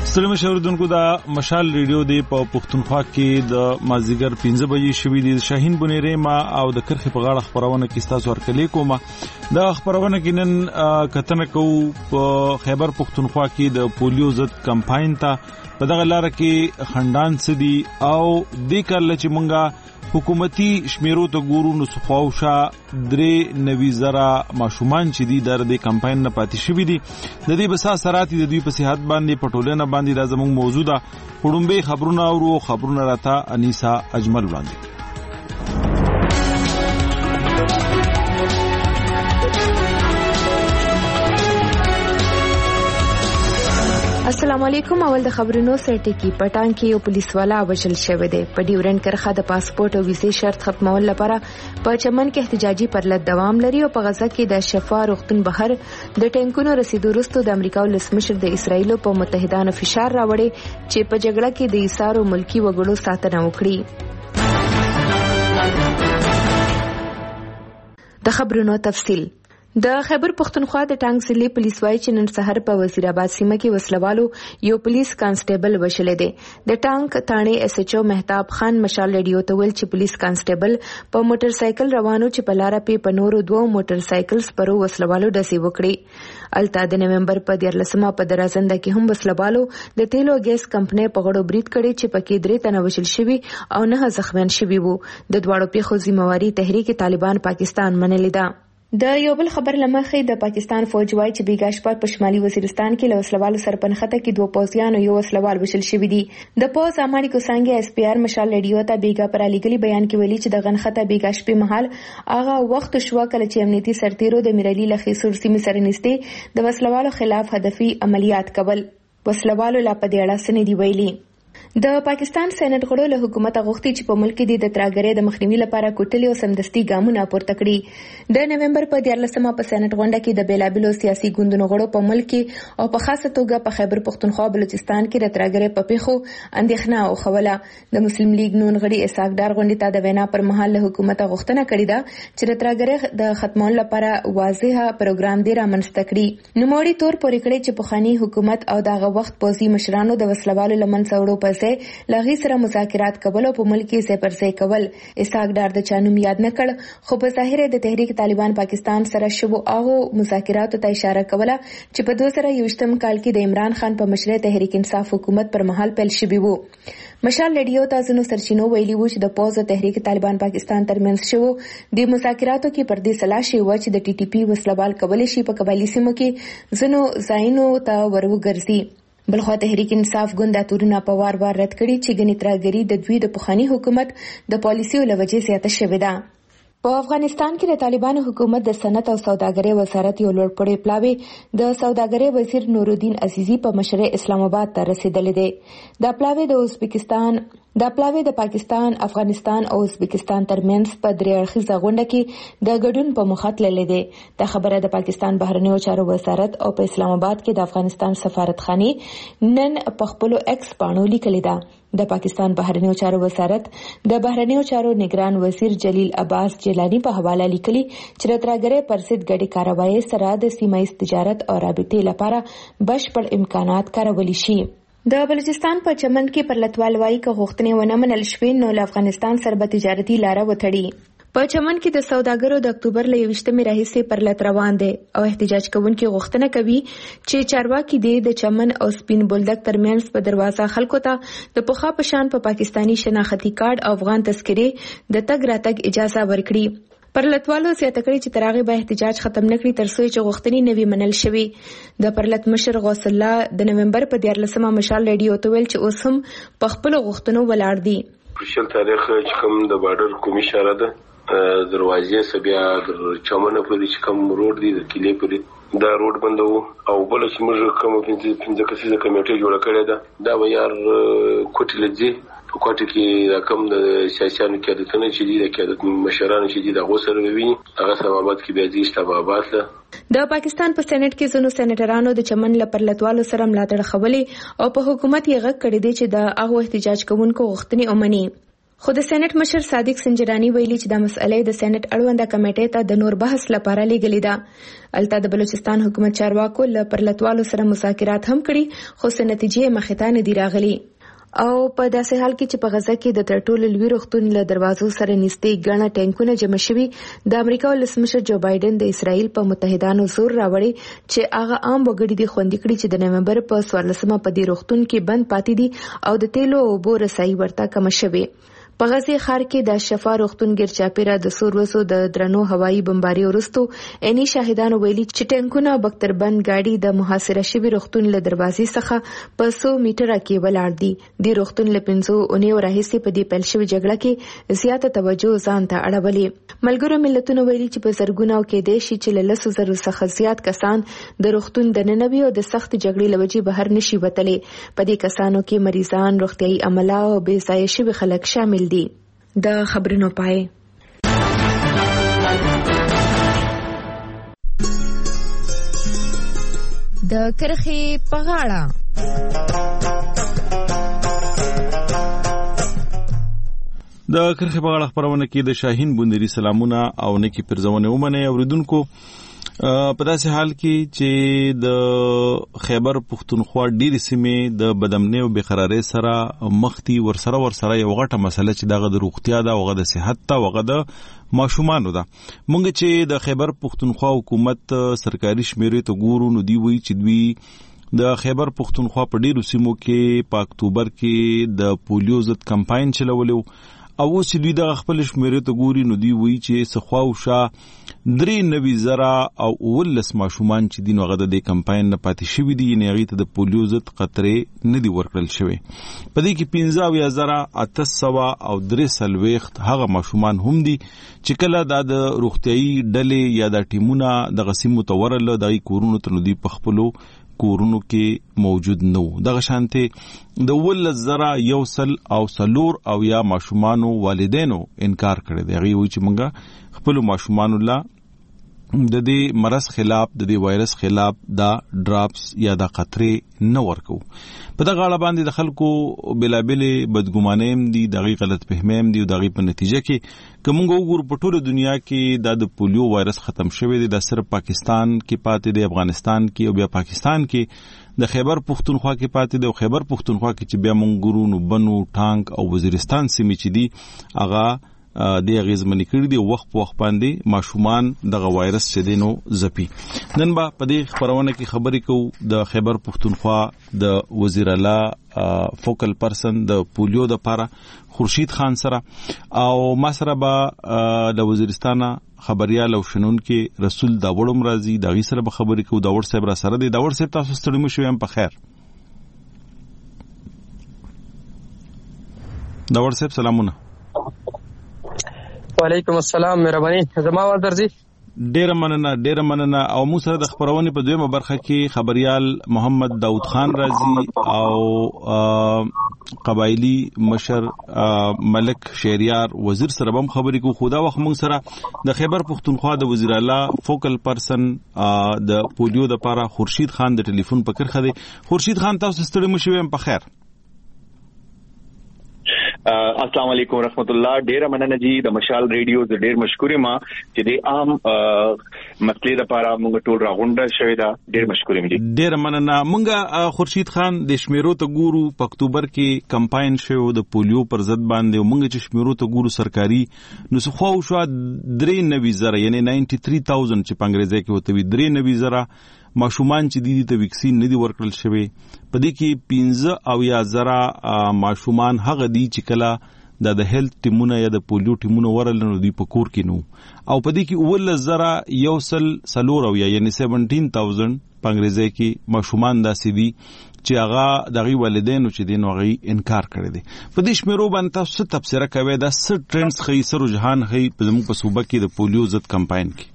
ستړي مشوردونکو دا مشال ریډیو دی په پښتونخوا کې د مازیګر 15 بجې شوې دي. شاهین بنيري ما او د کرخې په غاړه خبرونه کې تاسو ورکلې کومه دا خبرونه کې نن کتنه کوو په خیبر پښتونخوا کې د پولیو ضد کمپاین ته په دغه لار کې خندان سدي او د کارل چې مونږه حکومتي شمیرو ته ګورو نو صفاوشا 3,000 ماشومان چې دي د دې کمپاین نه پاتې شوي دي. د دې بسا سراتي د دوی په صحت باندې پټولنه باندې دا زموږ موضوع ده. خړومبه خبرونه او خبرونه راته انیسا اجمل وړاندې. السلام علیکم. اول د خبرونو سره ټکی پټان کې یو پولیس والا وژل شوی دی. په ډیورنډ کرخه د پاسپورت او ویزې شرط ختمول لپاره په چمن کې احتجاجي پرلط دوام لري او په غزا کې د شفا روغتون بهر د ټینکونو رسیدو وروسته د امریکا ولسمشر د اسرایل په متحدانو فشار راوړي چې په جګړه کې د ایثارو ملکی وګړو ساتنه وکړي. د خبرونو تفصیل. د خیبر پښتونخوا د ټانګ ضلع پولیس وايي چې نن سحر په وزیر آباد سیمه کې وسلوالو یو پولیس کانسټیبل وشلې دي. د ټانګ تانه اس ایچ او مهتاب خان مشال ریډیو ته ویل چې پولیس کانسټیبل په موټر سایکل روانو چې په لار په نورو دوه موټر سایکل سپرو وسلوالو ډسې وکړي. الته د نومبر په 14مه په درازنده کې هم وسلوالو د تیلو ګیس کمپنۍ په غړو برید کړي چې پکې 3 تنه وشل شوي او 9 زخمیان شوي وو. د دواړو پیښو ذمہواری تحریک طالبان پاکستان منلې ده. د یو بل خبر لمخې د پاکستان فوج وايي چې بیګا شپه په شمالي وزیرستان کې له وسلوالو سره پنخته کې 2 پوځیان او یو وسلوال وشل شوی دي. د پوز اماړي کوسانګي اس پی آر مشال ریډیو ته بیګا پر علیګلی بیان کې ویلي چې د غنخته بیګا شپې مهال هغه وخت شو کله چې امنیتي سرتیرو د میرالي لخي سورسي سره نيسته د وسلوالو خلاف هدفي عملیات کول. وسلوالو لا په دې اړه سندې ویلي. د پاکستان سېنات غړو له حکومت غوښتي چې په ملک کې د ترهګرۍ د مخنیوي لپاره کوټلې او سمدستي ګامونه پورته کړي. د نومبر په 14مه په سېنات غونډه کې د بیلابلو سیاسي ګوندونو غړو په ملک کې او په خاصه توګه په خیبر پښتونخوا بلوچستان کې د ترهګرۍ په پیښو اندېښنه او خوله. د مسلم لیگ نون غړي اسحاق ډار غونډې ته د وینا پر مهال له حکومت غوښتنه کړې ده چې د ترهګرۍ د ختمولو لپاره واضحه پروګرام دی رامنځته کړي. نوموړي تور پورې کړی چې پخوانی حکومت او دغه وخت پوځي مشرانو د وسلوالو لمن څوړو پسې لغی سره مذاکرات کول او په ملک کې ځای پر ځای کول. اسحاق ډار د چانوم یاد نه کړ خو په ظاهر د تحریک طالبان پاکستان سره شوو هغه مذاکراتو ته اشاره کوله چې په 2021م کال کې د عمران خان په مشرۍ تحریک انصاف حکومت پر مهال پیل شوی وو. مشال ریډیو ته ځینو سرچینو ویلي وو چې د پوز او تحریک طالبان پاکستان ترمنځ شوو د مذاکراتو کې پر دې سلا شي و چې د ټي ټي پی وسلوال کول شي په قبایلی سیمو کې ځینو ځایونو ته وروګرځي. بلخوا تحریک انصاف ګوند اتورونه په وار رد کړي چې ګنې ترهګري د دوی د پخوانی حکومت د پالیسیو له وجې زیاته شوې ده. په افغانستان کې د طالبانو حکومت د صنعت او سوداګرۍ وزارت یو لوړپوړی پلاوی د سوداګرۍ وزیر نورالدین عزیزی په مشرۍ اسلام آباد ته رسیدلې دی. دا پلاوی د پاکستان، افغانستان او ازبکستان ترمنځ په 3 اړخیزه غونډه کې د ګډون په مخه تللې ده. دا خبره د پاکستان بهرنیو چارو وزارت او په اسلام آباد کې د افغانستان سفارتخانه نن په خپل ایکس باندې لیکلې ده. د پاکستان بهرنیو چارو وزارت د بهرنیو چارو نگران وزیر جلیل عباس جیلانی په حواله لیکلي چې د ترهګرۍ پر ضد ګډې کاروایی سره د سیمه ایز تجارت او رابطې لپاره بشپړ امکانات کارول شي. د بلوچستان په چمن کې پر لټوالوي که غوښتنې ونه منل شوې نو له افغانستان سره به تجارتي لاره وتړي. په چمن کې د سوداګرو د اکتوبر له 21مې راهیسې پر لټ روان دي او احتجاج کوونکي غوښتنه کوي چې چارواکي د چمن او سپین بولدک ترمنځ په دروازه خلکو ته د پخوا په شان په پاکستانی شناختی کارت او افغان تذکره د تګ راتګ اجازه ورکړي. پرلتوالو زیاته کړي چې ترغه به احتجاج ختم نکړي تر څو چې غوښتنې نوي منل شوي. د پرلت مشر غوث الله د نومبر په 14مه مشال ریډیو ته ویل چې اوس هم په خپل غوښتنو ولاړ دي. پرشل تاریخ چې کوم د بارډر کومي اشاره ده دروازې سبیا د چمنه په دې کوم روډ دی د کلی په دا روډ بندو او بل چې موږ کوم 15 کسیزه کمیټه جوړ کړې ده دا ویار کوټلځي په کوټه کې رقم د سیاسيانو کې د تنه چې د کېدت مشرانو چې د غوسر ویني هغه سببات کې به دي سببات ده. د پاکستان په سېنات کې زنو سېنټرانو د چمن لپرلتوالو سره ملاتړ خولي او په حکومت یې غږ کړی دی چې د هغه احتجاج کوونکو غوښتنې ومني. خو د سېنات مشر صادق سنجرانی ویلي چې د مسئلې د سېنات اړونده کمیټې ته د نور بحث لپاره لیږلې ده. البته د بلوچستان حکومت چارواکو له پرلتوالو سره مذاکرات هم کړي خو څه نتیجې مخې ته نه دي راغلي. او په داسې حال کې چې په غزه کې د تر ټولو لوی روغتون له دروازو سره نږدې ګڼه ټانکونه جمع شوي، د امریکا ولسمشر جو بایدن د اسرائیل په متحدانو زور راوړي چې هغه عام وګړي د خوندي کړي چې د نومبر په 14مه په دې روغتون کې بند پاتې دي او د تیلو او اوبو رسایي ورته کم شوي. په غزه ښار کې د شفا روغتون ګیر چاپیره د سوروسو د درنو هوایي بمباري وروسته اني شاهدانو ویلي چې ټانکونه بختربند گاډي د محاصره شوی روغتون له دروازې څخه په 100 میټره کې ولاړ دي. د روغتون له 5 اونیو راهیسې په دې پیل شوی جګړه کې زیاته توجه ځان ته اړولې. ملګرو ملتونو ویلي چې په زرګونو کې د شي چې له 100,000 څخه زیات کسان د روغتون د ننوي او د سخت جګړې لوجې بهر نشي وتلې. په دې کسانو کې مریضان، روغتيایي عمله او بې ځایه شوي خلک شامل دي. د خبرونو پای. د کرخي په غاړه د کرخي په غاړه خبرونه کې د شاهین بوندری سلامونه او نکی پرځونه ومنه اوریدونکو. په داسې حال کې چې د خیبر پختونخوا ډېری سیمې د بدامنۍ او بقرارۍ سره مخ دي، ورسره یو غټه مسله چې دغه د روغتیا ده، هغه د صحت ده، هغه د ماشومانو ده. مونږ چې د خیبر پختونخوا حکومت سرکاري شمیرې ته ګورو نو دی وایي چې دوی د خیبر پختونخوا په ډېرو سیمو کې په اکتوبر کې د پولیو ضد کمپاین چلولی او اوس دوی د خپل شمیرې ته ګوري نو دی وایي چې سخواوشه 93,000 او 19 ماشومان چې دین وغه د کمپاین نه پاتې شوي دي، یعنی هغه ته د پولیو ضد قطرې نه دی ورکړل شوی. په دې کې 15,800 او 3 هغه ماشومان هم دي چې کله د روغتيایي ډلې یا د ټیمونه د غسیم متورل د کورونو ته نو دی په خپلو کورونو کې موجود نو. دغه شانته د 1,000 او سلور او یا ماشومانو والدینو انکار کړی دی. هغه وایي چې موږ خپل ماشومانو لا د دې مرض خلاف، د دې وایرس خلاف دا ډراپس یا دا قطرې نه ورکو. په دغه اړه باندې د خلکو بلابلې بدګمانۍ هم دي، دغه غلط فهمۍ هم دي او دغه په نتیجه کې که موږ وګورو په ټوله دنیا کې د پولیو وایرس ختم شوی دی، د صرف پاکستان کې پاتې دی، افغانستان کې او بیا پاکستان کې د خیبر پختونخوا کې پاتې دی. او خیبر پختونخوا کې چې بیا موږ ګورو نو بنو، ټانک او وزیرستان سیمې چې دي هغه د غیزمنی کړی دی. وخت په وخت باندې ماشومان دغه وایرس چې دینو زپی. نن با په دې خبرونه کې خبرې کوو د خیبر پختونخوا د وزیر اعلی فوکل پرسن د پولیو د پاره خورشید خان سره او ما سره به د وزیرستان خبريال او شنون کې رسول داوړم راضي د غي سره به خبرې کوو. داوړ صاحب را سره دی. داوړ صاحب تاسو ستړي مو شوم په خیر. داوړ صاحب سلامونه. وعلیکم السلام. مهرباني زما ور درځي. ډیر مننه او مو سره د خبرونې په دویمه برخه کې خبريال محمد داود خان رازي او قبایلی مشر ملک شهریار وزیر سره هم خبرې کو. خدا وخت موږ سره د خیبر پختونخوا د وزیر اعلی فوکل پرسن د پولیو د پاره خورشید خان د ټلیفون په کرخه دی. خورشید خان تاسو ستړي مو شوم په خیر. السلام علیکم ورحمت الله. ډیر مننه جی د مشال ریډیو ز ډیر مشکورې ما چې د عام مسلې لپاره موږ ټول راغونډه شوې ده. ډیر مشکورې جی. ډیر مننه. موږ خورشید خان د شمیرو ته ګورو په اکتوبر کې کمپاین شو د پولیو پر ضد باندې. موږ چې شمیرو ته ګورو سرکاري نو خو شو 93,000 یعنی 93,000 چې په انګریزي کې وته وي 93,000 ماشومان چې دي ته ویکسین نه دی ورکړل شوی. په دې کې 15,000 ماشومان هغه دي چې کله د هیلث ټیمونه یا د پولیو ټیمونه ورل نو دی په کور کې نو. او په دې کې 1,000 سلور او یعنی 17,000 په انګریزي کې ماشومان داسې دي چې هغه دغه والدینو چې دین وغي انکار کړی دي. په دې شمیرو باندې تاسو تفسیر کوي دا څه ټرندز خي سر رجحان خي په زموږ په صوبه کې د پولیو ضد کمپاین کې.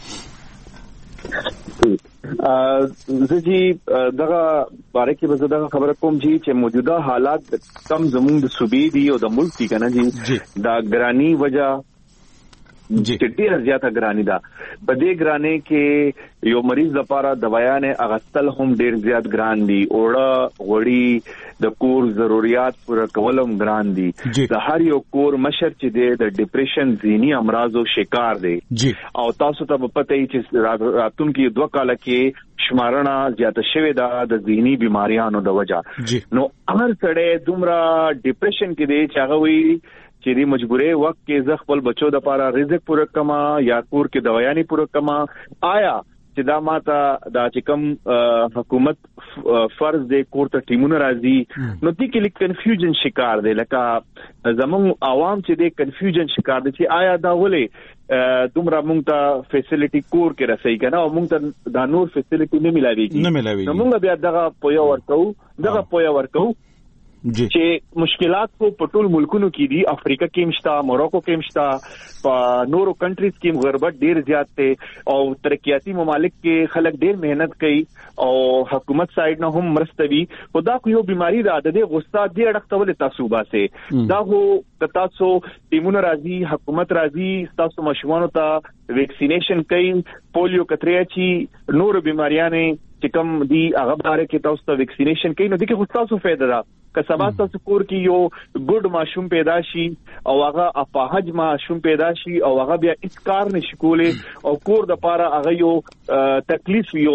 زه دغه باره کې به دغه خبره کوم چې موجوده حالات کم زموږ د صوبې دي او د ملک دي کنه جی دا ګرانی وجہ چې ډېر زیاته ګرانی ده. په دې ګرانی کې یو مریض لپاره دوايانې اغستل هم ډېر زیات ګران دي. اوړه غوړي د کور ضرورت پوره کولم ګران دي. د هر یو کور مشر چې دی د ډیپریشن ذهني امراضو شکار دی او تاسو ته پته ای چې راتونکو 2 کال کې شمارنه زیاته شوې ده د ذهني بيماريانو د وجہ. نو هر سړی دومره ډیپریشن کې دی چې هغه وی چې دی مجبورې وخت کې ز خپل بچو د لپاره رزق پوره کما یا کور کې دوايانې پوره کما. آیا چې دا ماته دا چې کوم حکومت فرض دی کور ته ټیمونه راځي نو دې کې لیک کنفیوژن شکار دی. لکه زموږ عوام چې دی کنفیوژن شکار دي چې آیا دا ولې دومره مونږ ته فیسیلیټي کور کې رسېږي کنه او مونږ ته دا نور فیسیلیټي نه ملاويږي. نو مونږ بیا دغه پویا ورکو چې مشکلات کو په ټول ملکونو کې دي. افریقا کې مشتا، موروکو کې مشتا، په نورو کنټریز کې غربت ډیر زیات دی او ترقیاتی ممالک کې خلک ډیر مهنت کوي او حکومت سایډ نه هم مرستوي. خدا کو یو بیماری ده د غصه دی اړخته ولې تاسو باسه دا هو تاسو ټیمونه راځي حکومت راځي تاسو مشوانو ته ویکسینیشن کوي پولیو کتریا چی نور بیماریانه چې کوم دی هغه باره کې تاسو ته ویکسینیشن کوي نو د کې تاسو فائدہ ده. که سبا تاسو کور کې یو ګډ ماشوم پیدا شي او هغه اپاهج ماشوم پیدا شي او هغه بیا هیڅ کار نشي کولی او کور د پاره هغه یو تکلیف یو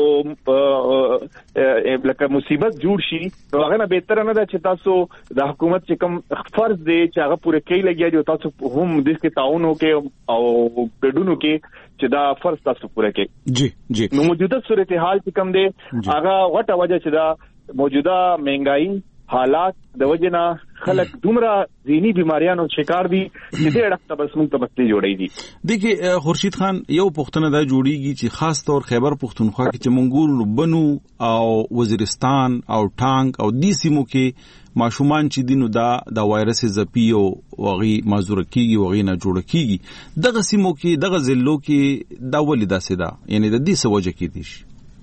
لکه مصیبت جوړ شي نو هغه نه بهتر نه ده چې تاسو د حکومت چې کوم فرض دی چې هغه پوره کوي لګیا دی تاسو هم د دې تعاون وکړي او ګډونو کې چې دا فرض تاسو پوره کوي. نو موجوده صورتحال چې کوم دی هغه وټه وجه چې دا موجوده مهنګائی حالات د وجنا خلک دومره ذهني بیماریانو شکار دي چې دې اړه بس موږ ته بسته جوړې دي. دغه خورشید خان یو پښتنه دا جوړیږي چې خاص طور خیبر پښتونخوا کې چې منګول بنو او وزیرستان او ټانګ او دې سیمو کې ماشومان چې دینو دا وایرس زپی او وغي مازور کیږي وغي نه جوړ کیږي دغه سیمو کې دغه ضلعو کې دا ولې داسې ده یعنی د دې سوجه کې دي.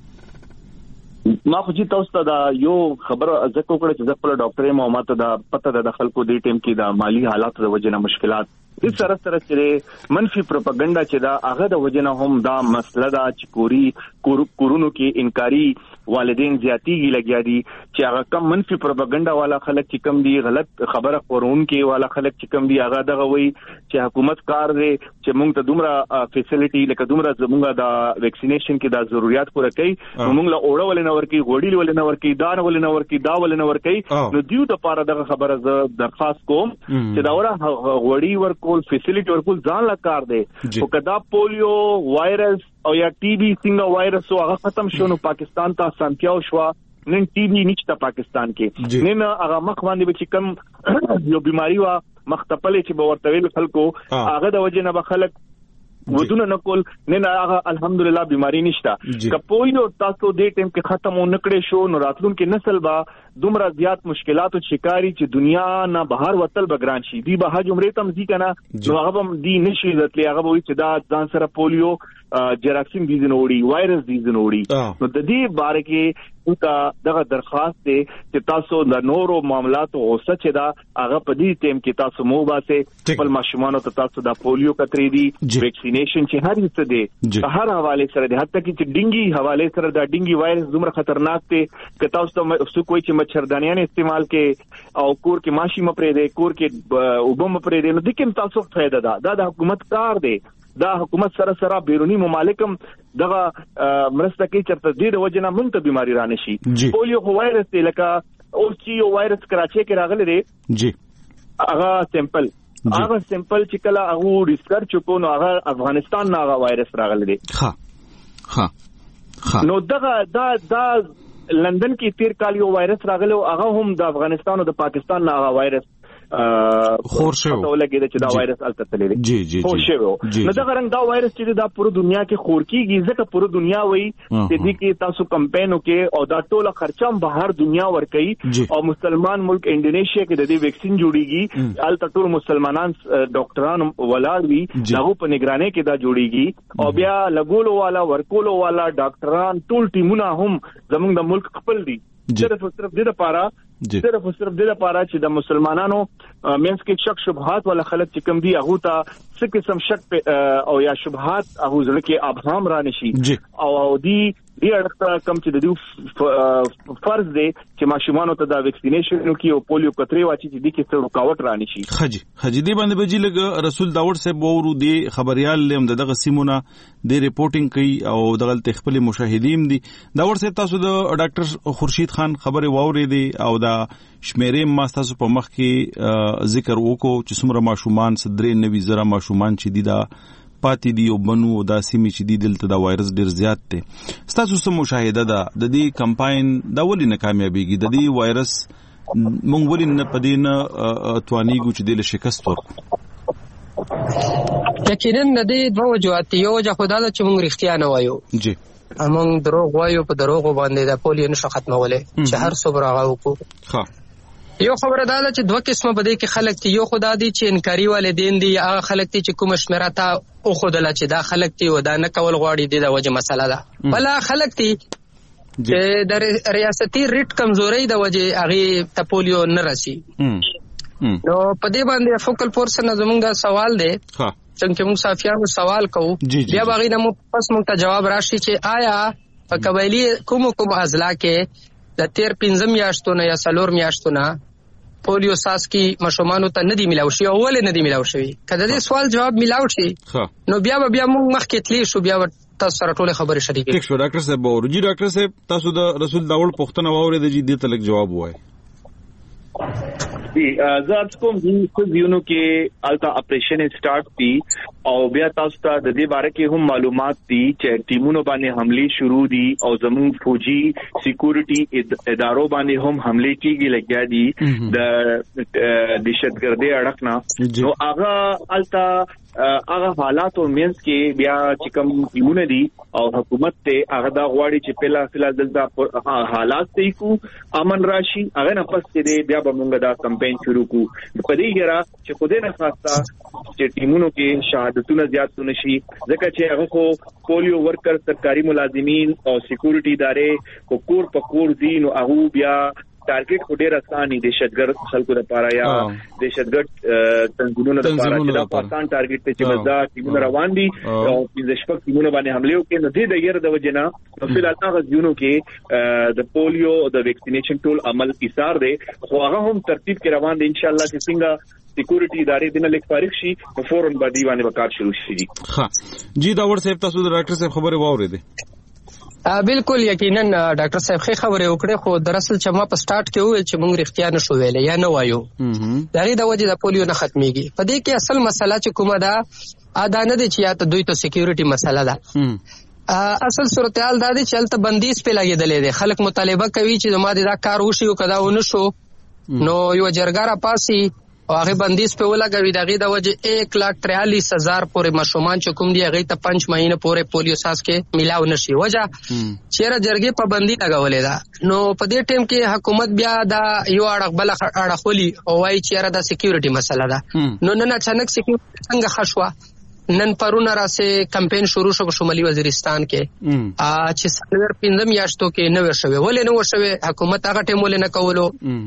ما خو چې تاسو ته دا یو خبره ځکه وکړه چې خپل ډاکټر ما ماته دا پته د خلکو د ټیم کې دا مالی حالات د وجنه مشکلات د سره چې منفي پروپاګاندا چې دا هغه د وجنه هم دا مسله دا چې کورونو کې انکاری والدین زیاتیږي لګیا دي چې هغه کم منفي پروپاګاندا والا خلک چې کم دي غلط خبره خورون کې والا خلک چې کم دي هغه دغه وایي چې حکومت کار دی چې موږ ته دومره فیسیلیټي لکه دومره زموږه د ویکسینیشن کې دا ضرورت پوره کوي موږ له اوړه ولې نه ورکی غوړي ولې نه ورکی دا ولې نه ورکی دا ولې نه ورکی نو دیو د پاره دغه خبره ز درخواست کوم چې دا وره غوړي ورکول فیسیلیټي ورکول ځان لا کار دی او کدا پولیو وایرس او یا ټي بي څنګه وایرس هغه ختم شو نو پاکستان ته سانتیاو شو نن ټي بي نشته پاکستان کې نن هغه مخ باندې چې کم یو بیماری وا مختپلې چې بورتویل خلکو هغه د وجه نه به خلک ودونه نکول نن هغه الحمدلله بیماری نشته کپولیو تاسو دې ټیم کې ختم ونکړې شو نو راتلونکو نسل با دومره زیات مشکلاتو شکاری چې دنیا نه بهر وتل بګران شي دی به حج عمره تم ځي کنه نو هغه هم دی نشي راتلی هغه وایي چې دا ځان سره پولیو جراثیم دي زنوړي وایرس دي زنوړي نو د دې باره کې دغه درخواست دی چې تاسو د نورو معاملاتو غوسه چې دا هغه په دې ټیم کې تاسو مو باسه خپل ماشومان ته تاسو د پولیو کترې دي ویکسینیشن چې هر څه دی په هر حواله سره دی حتی چې ډینګي حواله سره دا ډینګي وایرس دومره خطرناک دی چې تاسو ته څه کوئی چې مچھردانیان استعمال کې او کور کې ماشي مپرې دی کور کې وبم مپرې دی نو د کوم تاسو فائدہ ده د حکومت کار دی دا حکومت سره بیرونی ممالکم دغه مرسته کوي چې د دې وجنه مونږ ته بیماری را نشي پولیو وایرس دی لکه او چې یو وایرس کراچي کې راغلی دی جی هغه سیمپل چې کله هغه ریسرچ کو نو هغه افغانستان نه هغه وایرس راغلی دی ها نو دغه دا لندن کې تیر کال یو وایرس راغلی او هغه هم د افغانستان او د پاکستان نه هغه وایرس خورشو ولګیدا چې دا وایرس الته تللی جی خورشو نو دا رنګ دا وایرس چې دا پوره دنیا کې خور کیږي ځکه پوره دنیا وایي چې دې کې تاسو کمپاین وکړي او دا ټوله خرچم بهر دنیا ور کوي او مسلمان ملک انډونیشیا کې د دې ویکسین جوړیږي الته ټول مسلمانان ډاکټران ولاړ وي هغه په نگرانۍ کې دا جوړیږي او بیا لګولو والا ورکولو والا ډاکټران ټول ټیمونه هم زموږ د ملک خپل دي صرف دې لپاره صرف او صرف د لپاره چې د مسلمانانو مینس کې شک شبهات ولا خلک چې کوم دی هغه ته څه قسم شک او یا شبهات هغه ځل کې ابهام را نشي او دی اړه کوم چې د دې فرض دی چې ماشومان ته د ویکسینیشن کې او پولیو کتري واچي چې د کې څه رکاوټ را نشي. حجی دی باندې بجی لګ رسول داوود صاحب ورو دی خبريال لم دغه سیمونه د ریپورتینګ کوي او دغه خپل مشاهدین دي. داوود صاحب تاسو د ډاکټر خورشید خان خبره واوري دي او دا شمیرې ما تاسو په مخ کې ذکر وکړو چې څومره ماشومان صدرې نوي زره ماشومان چې دي دا پاتې دي او بنو دا سیمه چې دي دلته دا وایرس ډیر زیات دی. تاسو سم مشاهده ده د دې کمپاین دا ولې نه کامیابیږي؟ د دې وایرس مونږ ولې نه پدې نه توانیږو چې د شکست ورکړو؟ یقینا د دې دوه وجوهات یو وجه خدای ته چې مونږ رښتیا نه وایو جی مونږ دروغ وایو په دروغ باندې د پولیو نشو ختمولې چې هر څو برغه وکړو. ها یو خبره ده چې دوه قسمه بده کې خلک دي یو خدای دي چې انکاری والدین دي هغه خلک دي چې کوم شمیره تا او خدای چې دا خلک دي ودا نه کول غواړي د وجه مسله ده بل خلک دي چې د ریاستي ریټ کمزوري د وجه هغه ته پولیو نه راسي. نو په دې باندې فوکل پورسن زمونږ دا سوال دی څنګه موږ صافیانو سوال کوو بیا باغی نه پس موږ ته جواب راشي چې آیا په قبایلی کوم اضلاع کې د 13 میاشتو نه یا 4 میاشتو نه پولیو ساس کی مشومانو ته ندی ملاو شي او ولې ندی ملاو شي؟ کله دې سوال جواب ملاو شي نو بیا موږ مخکې تلی شو بیا تاسو سره ټول خبرې شریکې. ٹھیک شو ډاکټر صاحب ورجی ډاکټر صاحب تاسو د رسول داوود پښتنه واورې د دې تلک جواب وای. زه کوم چې زیونو کې التا اپریشن سٹارټ دي او بیا تاسو ته د دې باره کې هم معلومات دي چې ټیمونو باندې حمله شروع دي او زموږ فوجي سکیورټي ادارو باندې هم حمله کیږي لګیا دي د دهشتګردي اړخ نو هغه التا هغه حالات او مینس کې بیا چې کوم ټیمونه دي او حکومت ته هغه دا غواړي چې پهلا دلته حالات ته کو امن راشي هغه نه پس دې بیا به موږ دا کمپاین شروع کو په دې ګره چې خوده نه خاصه چې ټیمونو کې شهادتونه زیات نشي ځکه چې هغه خو پولیو ورکر سرکاري ملازمین او سکیورټي ادارې کور په کور دي نو هغه بیا ټارګټ خو ډیر اسانه دهشتګرد خلکو لپاره یا دهشتګرد تنظیمونو لپاره چې دا پاکستان ټارګټ ته چې مزدا ټیمونه روان دي او د شپږ ټیمونه باندې حمله وکړي نو د یې د وجنه په فلال هغه ځینو کې د پولیو او د ویکسینیشن ټول عمل ایثار دی خو هغه هم ترتیب کې روان دي ان شاء الله چې څنګه سکیورټي ادارې دنه لیک فارغ شي نو فورن باندې باندې وکړ شروع شي. ها جی داوود صاحب تاسو د ډاکټر صاحب خبره واورېده؟ بالکل یقینا ډاکټر صاحب خې خبره وکړه خو دراصل چې ما په سٹارټ کې وې چې موږ رښتیا نشو ویلې یا نه وایو دغه د وجه د پولیو نه ختميږي. په دې کې اصل مسله چې کومه ده ادا نه دي چې یا ته دوی ته سکیورټي مسله ده اصل صورتحال دا دي چې الته بندیز په لګیدلې ده خلک مطالبه کوي چې ما دا کار وشي او کدا ونه شو نو یو جرګه را پاسي او هغه بندیز په ولګوي دغه د وجه 1,43,000 پورې مشومان چې کوم دی هغه ته 5 مهینه پورې پولیو ساس کې ملاو نشي وجه چیرې جرګې پابندي لګولې ده. نو په دې ټیم کې حکومت بیا دا یو اړه بل اړه خولي او وايي چیرې دا سکیورټي مسله ده نو نن اچانک سکیورټي څنګه خشوا نن پرونه راسه کمپاین شروع شو په شمالي وزیرستان کې چې سنور 15 میاشتو کې نو شوه ولې نو شوه حکومت هغه ټیم ولې نه کولو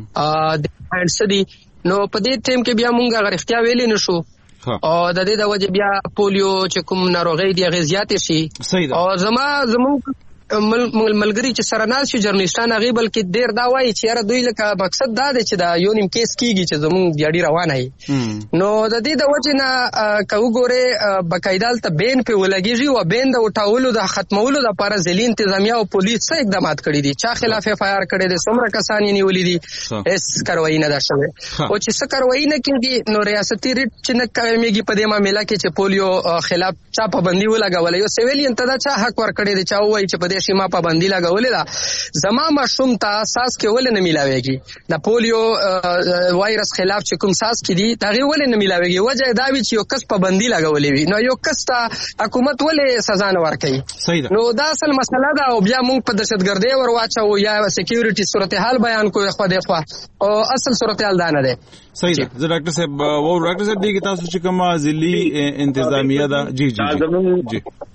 د هانډسدي نو په دې ټیم کې بیا مونږه غریختیا ویلې نشو او د دې د وجه بیا پولیو چې کوم ناروغي دی غزيات شي او زموږ ملګری چې سرناز شي جرنالستان هغه بلکې ډیر دا وایي چې یاره دوی لکه مقصد دا دی چې دا یو نیم کیس کیږي چې زموږ دیاړي روانه وي نو د دې د وجه نه کو ګوره بقایدال ته بین په ولګیږي او بین د وټاولو د ختمولو د لپاره ځلین انتظامیه او پولیس څه اقدامات کړي دي چا خلاف اف آی آر کړي دي څومره کسان یې نیولې دي اس کاروایی نه ده شوه او چې څه کاروایی نه کیږي نو ریاستي ریټ چې نه کامیږي په دې معاملې کې چې پولیو خلاف چا پابندي ولګولې یو سیویلین ته دا چا حق ور کړی دي چا وایي چې دیشي ما پابندی لګولې ده زما مشوم ته اساس کې ولې نه ملاويږي د پولیو وایرس خلاف چې کوم اساس کې دي دا ولې نه ملاويږي وجه دا وی چې یو کس پابندی لګولې وي نو یو کس ته حکومت ولې سزا نه ورکړي نو دا اصل مسله ده او بیا موږ په دهشتګردي ور واچو یا سکیورټي صورتحال بیان کوو خو دغه او اصل صورتحال دا نه ده. صحیح ده زه ډاکټر صاحب ډاکټر صاحب دغه تاسو چې کومه ځلي انتظامیه ده جی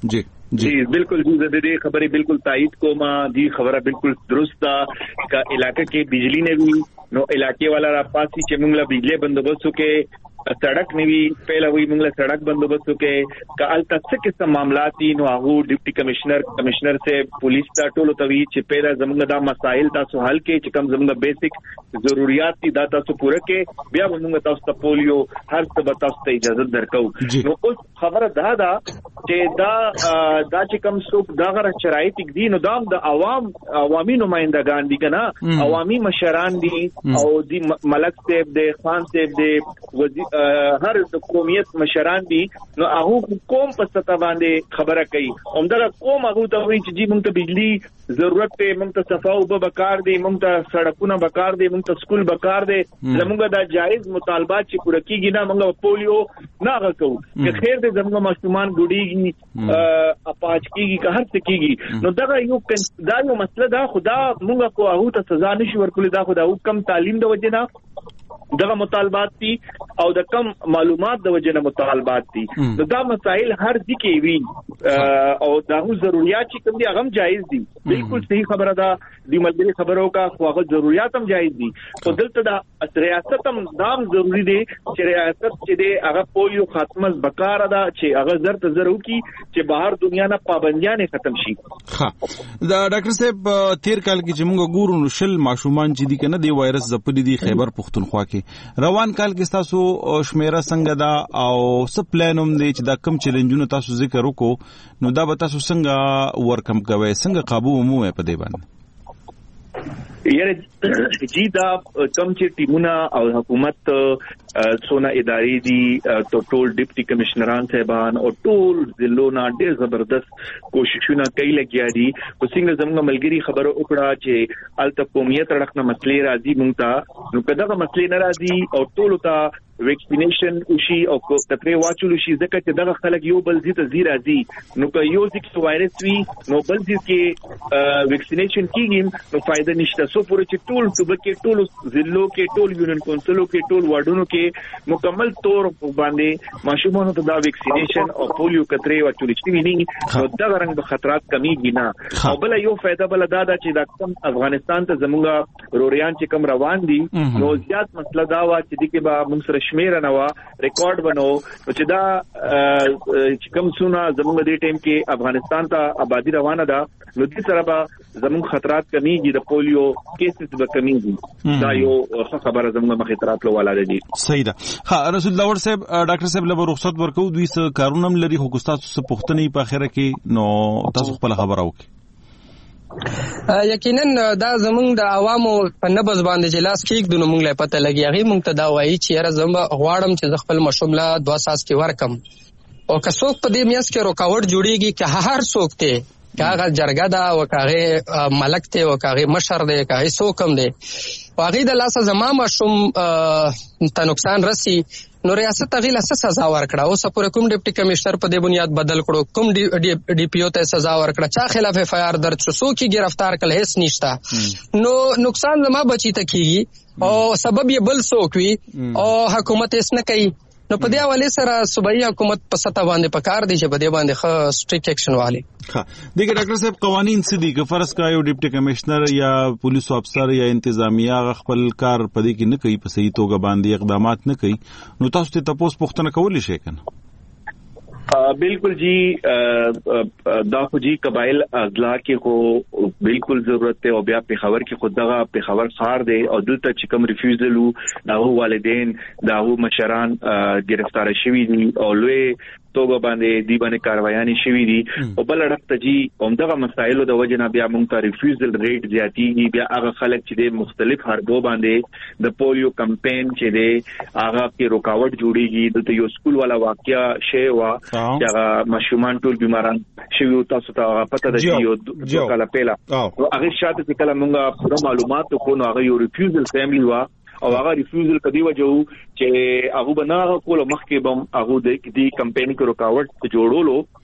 जी बिल्कुल जी दे खबरें बिल्कुल तायद को मां दी खबरा बिल्कुल दुरुस्त का इलाके के बिजली ने भी नो इलाके वाला रापासी चे मुंगला बिजली बंदोबस्त के सड़क ने भी पहला हुई मुंगला सड़क बंदोबस्त के काल तक किस्म मामला थी नो आहू डिप्टी कमिश्नर से पुलिस ता टोलो तवी चे पहला जमुंगा दा मसाइल ता सो हल के चे कम जमुंगा बेसिक जरूरियात थी दाता सो पूरे के बिया मुंगा ता पोलियो हर सब ता इजाजत दरकऊ नो उस खबर दादा चे दा चे कम सुख दागर शराइत दी नो दाम द अवामी नुमाइंदगान दी कना अवामी मशरान दी और दी मलक सेब दे खान सेब दे हर कौमियत मशरान दी नो आहू कौम पर सता बांधे खबर कई उमदा कौम आहू तवी जी मुंग बिजली जरूरत पे मुंग सफा उब बकार दे मुंग सड़कुना बकार दे मुंग स्कूल बकार दे जमुंगा दा जायज मुतालबात ची पूरा की गिना मंगा पोलियो ना गकऊ के खैर दे जमुंगा मासूमान गुडीगी अपाज कीगी का हर से कीगी नो दगा यो मसला दा खुदा मुंगा को आहू ता सजा निश वर्कुल दा खुदा कम तालीम द वजना दगा मुतालबात थी और द कम मालूमात द वजना मुतालबात थी तो दा मसाइल हर दिके वी और दाहू जरूरियात ची कम दी अगम जायज दी बिल्कुल सही खबर दा दी मलबरी खबरों का ख्वाह जरूरियात हम जायज दी तो दिल दा रियासत हम दाम जरूरी दे चे रियासत चे दे अगर पोलियो खात्मस बकार अदा चे अगर जर तजरू की चे बाहर दुनिया ना पाबंदियां ने खत्म शी हाँ डॉक्टर साहब तेर काल की जमुंगा गुरु शिल माशूमान ची दी के ना दे वायरस जपली दी खैबर पुख्तनख्वा के روان کال کې تاسو شمیره څنګه دا او څه پلانوم دی چې دا کم چیلنجونه تاسو ذکر وکړو نو دا به تاسو څنګه ورکم کوئ څنګه قابو مو په دې باندې یاره جی دا کم چې ټیمونه او حکومت سونا اداري دي تو ټول ډیپټي کمشنران صاحبان او ټول ضلعونه ډېر زبردست کوششونه کوي لګیا دي خو څنګه زموږ ملګری خبرو وکړه چې الته قومیت رړخنه مسلې راځي مونږ ته نو کله مسلې نه راځي او ټول ته ویکسینیشن وشي او کترې واچول شي ځکه چې دغه خلک یو بل ځای ته زی راځي نو که یو ځکه وایرس وي نو بل ځای کې ویکسینیشن کیږي نو فائدہ نشته سو پورې چې ټول صوبه کې ټول ضلعو کې ټول یونین کونسلو کې ټول وارډونو کې مکمل طور باندې ماشومانو ته دا ویکسینیشن او پولیو کترې واچول شي نو دا رنګ خطرات کمیږي نه او بل یو فائدہ بل دا چې د کم افغانستان ته زموږه روریان چې کم روان دي نو زیات مسله دا وا چې د کې به موږ سره شمیره نوا ریکارډ بنو چې دا چې کوم سونه زموږ د ټیم کې افغانستان ته آبادی روانه ده نو دې سره به زموږ خطرات کمیږي د پولیو کیسز به کمیږي دا یو خبره زموږ مخې خطرات له ولاده دي صحیح ده ها رسول الله ور صاحب ډاکټر صاحب له رخصت ورکو دوی څه کارونه لري خو تاسو څه پوښتنې په اخره کې نو تاسو خپل خبره وکړئ یقینا دا زمونږ د عوامو په نبض باندې چې لاس کېږدو نو مونږ له پته لګي هغه مونږ ته دا وایي چې یاره زه غواړم چې خپل ماشوم له 2 ساس کې ورکم او که څوک په دې میاس کې رکاوټ جوړیږي که هر څوک ته کاغه جرګه دا او کاغه ملک ته او کاغه مشر دی کاغه څوکم دی واغې د لاسه زما ماشوم ته نقصان رسی نو ریاست غیل اساس سزا ورکړه او سپور کوم ډیپټي کمشنر په دې بنیاد بدل کړو کوم ډي پی او ته سزا ورکړه چا خلاف اف آی آر درج شو کی گرفتار کله هیڅ نشتا نو نقصان زما بچی ته کیږي او سبب یې بل څوک وي او حکومت هیڅ نه کوي نو په دې حواله سره صوبایي حکومت په سطح باندې پکار دي چې په دې باندې ښه سټریکټ اکشن والی ها دغه ډاکټر صاحب قوانين څه دي که فرض کا یو ډیپټي کمشنر یا پولیس افسر یا انتظامیه خپل کار په دې کې نه کوي په صحیح توګه باندې اقدامات نه کوي نو تاسو ته تاسو پوښتنه کولی شئ کنه बिल्कुल जी दाखो जी कबाइल अजला के को बिल्कुल जरूरत है और बिया पेशावर की खुदगा पेशावर खार दे और दिल तक चिकम रिफ्यूजल दाहू वालिदैन दाहू मशरान गिरफ्तार शवी और लोए توګه باندې دی باندې کاروایانې شوې دي او بل اړخ ته جی همدغه مسایلو د وجه نه بیا موږ ته ریفیوزل ریټ زیاتېږي بیا هغه خلک چې د مختلف حربو باندې د پولیو کمپین چې دی هغه کې رکاوټ جوړیږي د یو سکول والا واقعیا شی وا چې هغه ماشومان ټول بیماران شوي تاسو ته پته ده چې یو کله پیلا هغه شاته چې کله موږ پوره معلومات کو نو هغه یو ریفیوزل فیملی وا او هغه ریفیوزل کدی وجو چې هغه بنا کول مخکې بم هغه د دې کمپین کې رکاوټ جوړولو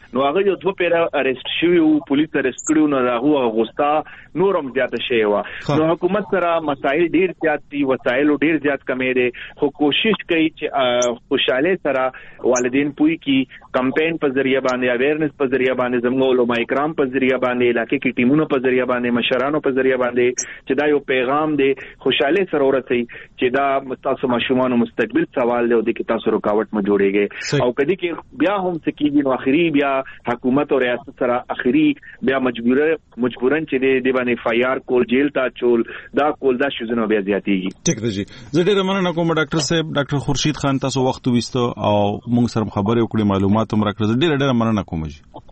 نو هغه یو 2 پیرا اریسټ شوی او پولیس اریسټ کړو نو هغه غوستا نورم زیاته شي وا نو حکومت سره مسائل ډیر زیات دي وسایل ډیر زیات کمې دي خو کوشش کوي چې خوشاله سره والدین پوي کی کمپاین په ذریعہ باندې اویرنس په ذریعہ باندې زموږ علماء کرام په ذریعہ باندې علاقې کې ټیمونو په ذریعہ باندې مشرانو په ذریعہ باندې چې دا یو پیغام دی خوشاله سره ورسي چې دا تاسو ماشومان مستقبل سوال دی او د تاسو رکاوټ ما جوړيږي او کدي کې بیا هم سکیږي نو اخري بیا حکومت او ریاست سره اخري بیا مجبورن چې دی باندې فایار کول جیل تا چول دا کول دا شوزنه بیا زیاتیږي ټیک دی زه ډیر مننه کوم ډاکټر صاحب ډاکټر خورشید خان تاسو وخت وستو او موږ سره خبرې وکړې معلومات هم راکړه ډیر مننه کوم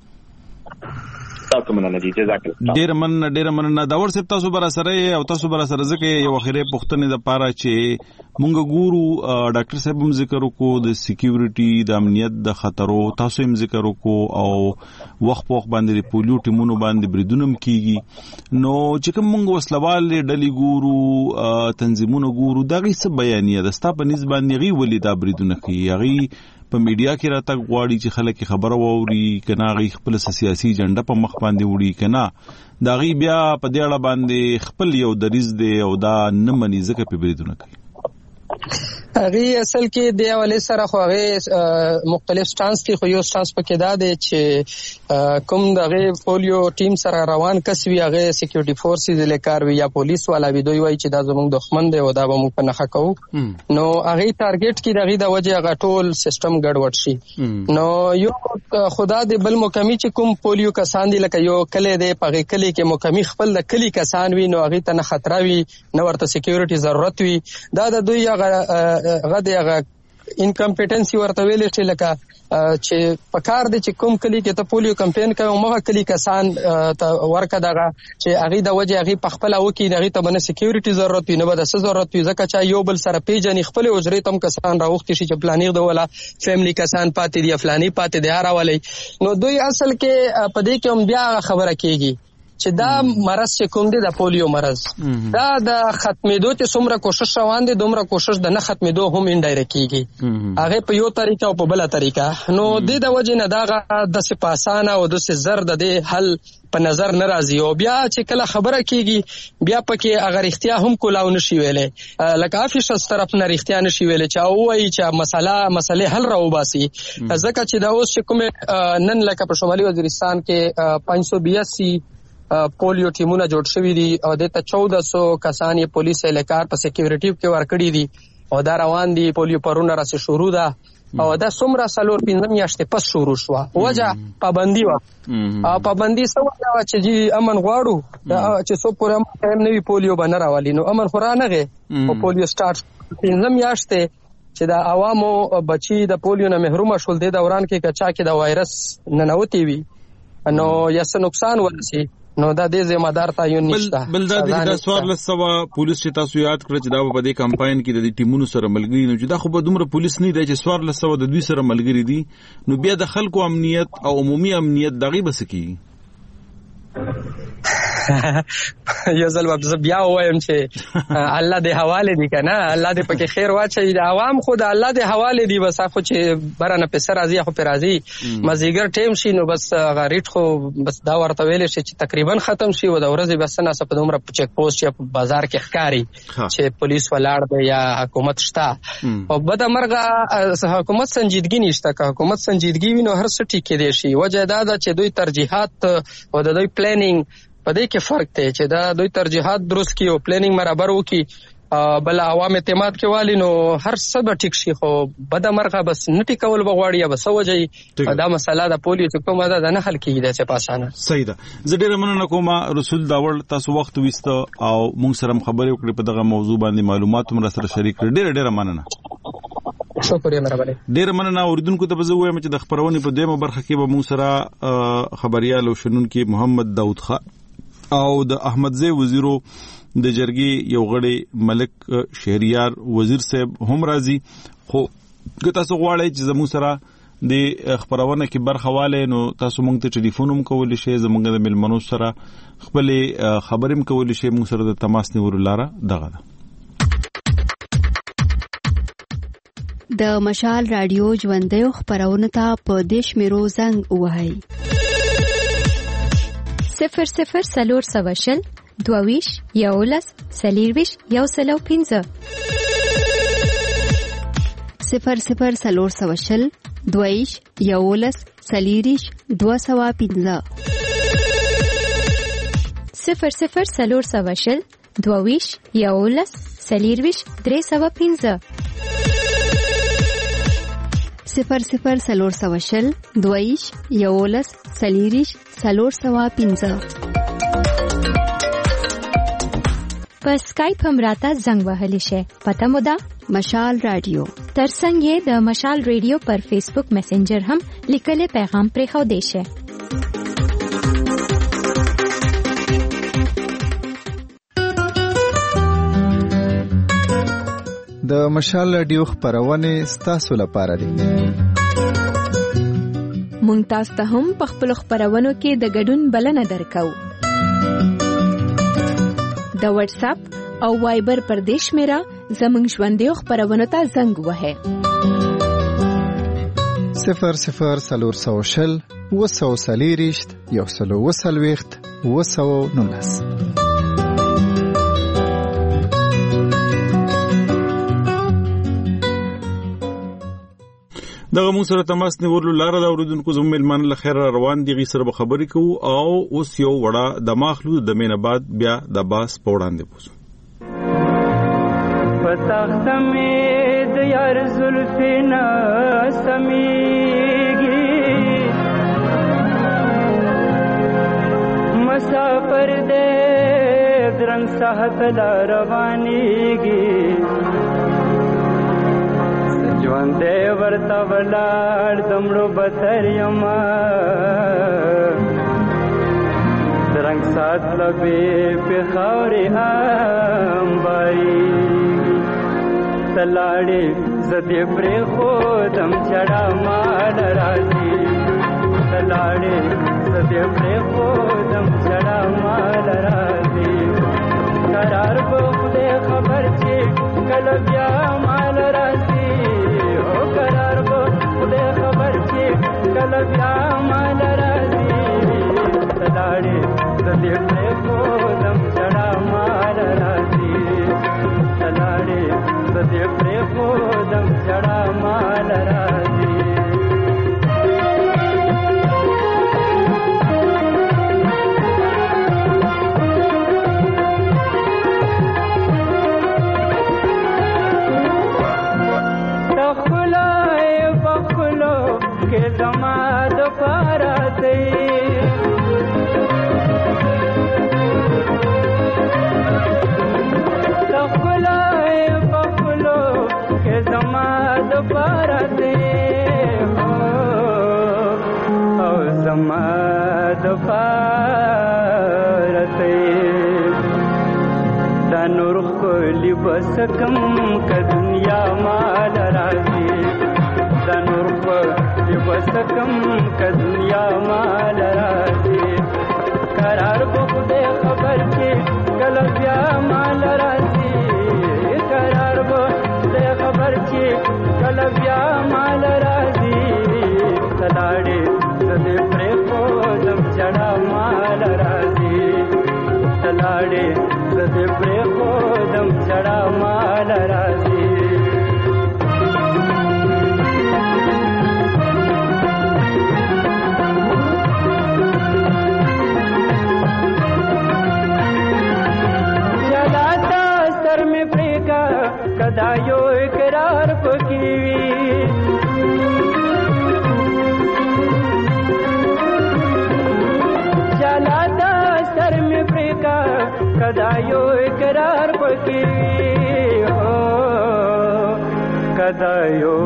تاسو مننه دي جزاک الله ډیر مننه دا ورسې تاسو بر سره او تاسو بر سره ځکه یو خیره پښتنې د پاره چې مونږ ګورو ډاکټر صاحب هم ذکر وکړو د سکیورټي د امنیت د خطرو تاسو هم ذکر وکړو او وخت باندې پولیو ټیمونو باندې بریدونم کیږي نو چې کوم مونږ وسلوال ډلې ګورو تنظیمونو ګورو دا غي څه بیانیه د ستا په نسبت باندې غي ولې دا بریدونه کوي غي په میډیا کې راته غواړي چې خلک خبره ووري کنه غي خپل سیاسي اجنډا په مخ باندې وړي کنه دا غي بیا په دې اړه باندې خپل یو دریز دی او دا نه مني ځکه په بریدونه کوي هغه اصل کې د حواله سره خو هغه مختلف سټانس کې خو یو سټانس پکې دا دی چې کوم دغه پولیو ټیم سره روان کسوي هغه سکیورټي فورسز لیکار وی یا پولیس والا وی دوی وای چې دا زموږ دښمن دی او دا به موږ په نخښه کوو نو هغه ټارګټ کې دغه د وجه هغه ټول سیستم ګډوډ شي نو یو خدا دې بل مکمې چې کوم پولیو کسان دي لکه یو کله دی په کلی کې مکمې خپل د کلی کسان وی نو هغه ته نه خطر وي نو ورته سکیورټي ضرورت وي دا د دوی هغه دغه انکمپټنسي ورته ویل شي لکه چې پکار دي چې کوم کلی کې ته پولیو کمپاین کوي مغه کلی کسان ته ورکه دغه چې هغه د وجه هغه په خپل وکی هغه ته بنه سکیورټي ضرورت وي نه به د ضرورت وي ځکه چې یو بل سره پیژنې خپل اجرې تم کسان راوخت شي چې پلانینګ د ولا فیملی کسان پاتې دي فلانی پاتې دي راولي نو دوی اصل کې په دې کې هم بیا خبره کیږي چې دا مرض چې کوم دی د پولیو مرض دا د ختمېدو ته څومره کوشش روان دي دومره کوشش د نه ختمېدو هم انډایرکټ کیږي هغه په یو طریقه او په بل طریقه نو د وجه نه دا د سپاسانه او د زر د حل په نظر ناراضي او بیا چې کله خبره کیږي بیا پکې اگر اختیار هم کولاو نشي ویلې لکه افیشل طرف نه اختیار نشي ویلې چې وایي چې مسله حل راو باسي ځکه چې دا اوس کوم نن لکه په شمالي وزیرستان کې 582 پولیو ټیمونه جوړ شوي دي او د 1400 کسان یې پولیس اهلکار په سکیورټي کې ورکړي دي او دا روان دي پولیو پرونه راځي شروع ده او دا څومره سالور 15 میاشتې پس شروع شو وجه پابندي وا پابندي سو دا چې امن غواړو چې څو پورې ټایم نوی پولیو باندې راوالي نو امن خورانغه او پولیو سٹارټ 15 میاشتې چې دا عوامو بچي د پولیو نه محروم شول د دوران کې کچا کې د وایرس ننوتی وي نو یس نقصان ورسي نو دا د ذمہ دار تعین نشته بل دا د سوار لسوا پولیس چې تاسو یاد کړئ چې دا په دې کمپاین کې د ټیمونو سره ملګری نو چې دا خو به دومره پولیس نه دی چې سوار لسوا د دوی سره ملګری دي نو بیا د خلکو امنیت او عمومي امنیت دغه بس کی یو ځل بیا وایم چې الله دې حواله دي کنه الله دې پکې خیر واچي د عوام خود الله دې حواله دي بس خو چې برانه په سر راځي خو په راځي مازیګر ټیم شي نو بس غریټ خو بس دا ورته ویل شي چې تقریبا ختم شي او د ورځې بس نه سپ دومره چیک پوسټ یا بازار کې ښکاری چې پولیس ولاړ دی یا حکومت شته او بده مرغه حکومت سنجیدګي نشته که حکومت سنجیدګي وینو هر څه ټیک دی شي وجه دا ده چې دوی ترجیحات او د دوی پلانینګ په دې کې فرق دی چې دا دوی ترجیحات درست کی او پلانینګ برابر وکي بل عوام اعتماد کې والی نو هر څه به ټیک شي خو بده مرغه بس نټی کول بغواړي یا بس وځي دا مسله د پولیو چې کومه ده نه حل کیږي د څه پاسانه صحیح ده زه ډیر مننه کوم رسول داول تاسو وخت وسته او موږ سره خبرې وکړې په دغه موضوع باندې معلومات هم سره شریک کړل ډیر مننه شکریہ مهرباني ډیر مننه اوریدونکو ته به وایم چې د خبرونه په دیمه برخه کې به موږ سره خبريال او شنونکو محمد داود خان او د احمدزی وزیرو د جرګې یو غړي ملک شهریار وزیر صاحب هم راځي خو که تاسو غواړئ چې زموږ سره د خبرونه کې برخواله نو تاسو موږ ته ټلیفون هم کولی شئ زموږ د ملمنو سره خپل خبرې هم کولی شئ موږ سره د تماس نیولو لاره دغه ده د مشال رادیو ژوندۍ خبرونه ته په دیش میرو زنګ وهاي 00 22 یولس سلیرویش یو سلو 15 00 22 یولس سلیریش 215 00 22 یولس سلیرویش 315 00 22 یولس سلیریش 315 په اسکایپ هم راته زنګ وهلی شي. پته مو ده مشال رادیو. ترڅنګ یې د مشال رادیو پر فیسبوک میسنجر هم لیکلي پیغام پرې خو دی شي. د مشال رادیو خبرونه ستاسو لپاره دي. مونږ تاسو ته هم په خپل خبرونو کې د ګډون بلنه درکو. د واتس اپ او وایبر پر دیش میرا زمنګ ژوندۍ خبرونه ته زنګ وهه 00 وسلیریشت یو سلو وسلويخت وسو نونس. دغه مو سره تماس نیولو لاره دا اوریدونکو زموږ ملمان له خیر روان دي غي سره خبرې کوو او اوس یو وړه د ماخلو د مینه بعد بیا د باس پوړاندې پوسو پتاخت می د یار زلفینا سمیږي مسافر دې درنګ ساحت روانيږي ژوندې ورته ولاړ دمړو بتر یما درنګ سات لبې په خاورې امباري تلاړې زدې پرې خودم چړا مال راځي تلاړې زدې پرې خودم چړا مال راځي قرار به خدای خبر چې کله بیا مال راځي او قرار به خدای خبر چې کله بیا مال راځي تلاړې زدې پرې خودم چړا مال راځي تلاړې زدې پرې خودم چړا مال راځي के दमाद पारा दे तखलाए बखलो के दमाद पारा दे ओ दमाद पारा दे तनुर को लिबस कम का दुनिया माल राजी तनुर को बसकम का दुनिया माल राजी करार बहुदे खबर के गलबिया माल राजी करार बहुदे खबर के गलबिया माल राजी तलाड़े सदे प्रेमो दम चढ़ा माल राजी तलाड़े सदे प्रेमो दम चढ़ा माल राजी कदायो इकरार पकीवी चलाता सर में प्रेका कदायो इकरार पकीवी हो कदायो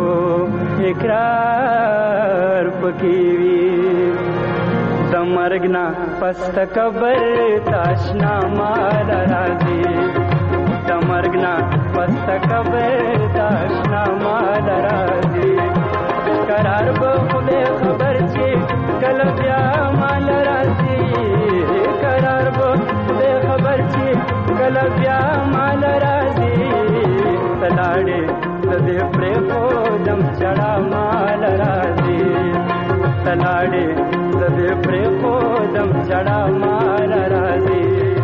इकरार पकीवी दमर्गना पस्त कबर ताशना माल राजी दमर्गना पस्त कबर ताशना माल राजी करार बहुदे खबर छे कलबिया माल राजी करार बहुदे खबर छे कलबिया माल राजी तलाड़े सदे प्रेमो دم چڑا مال راځي تلاړې زده پرې خو دم چڑا مال راځي.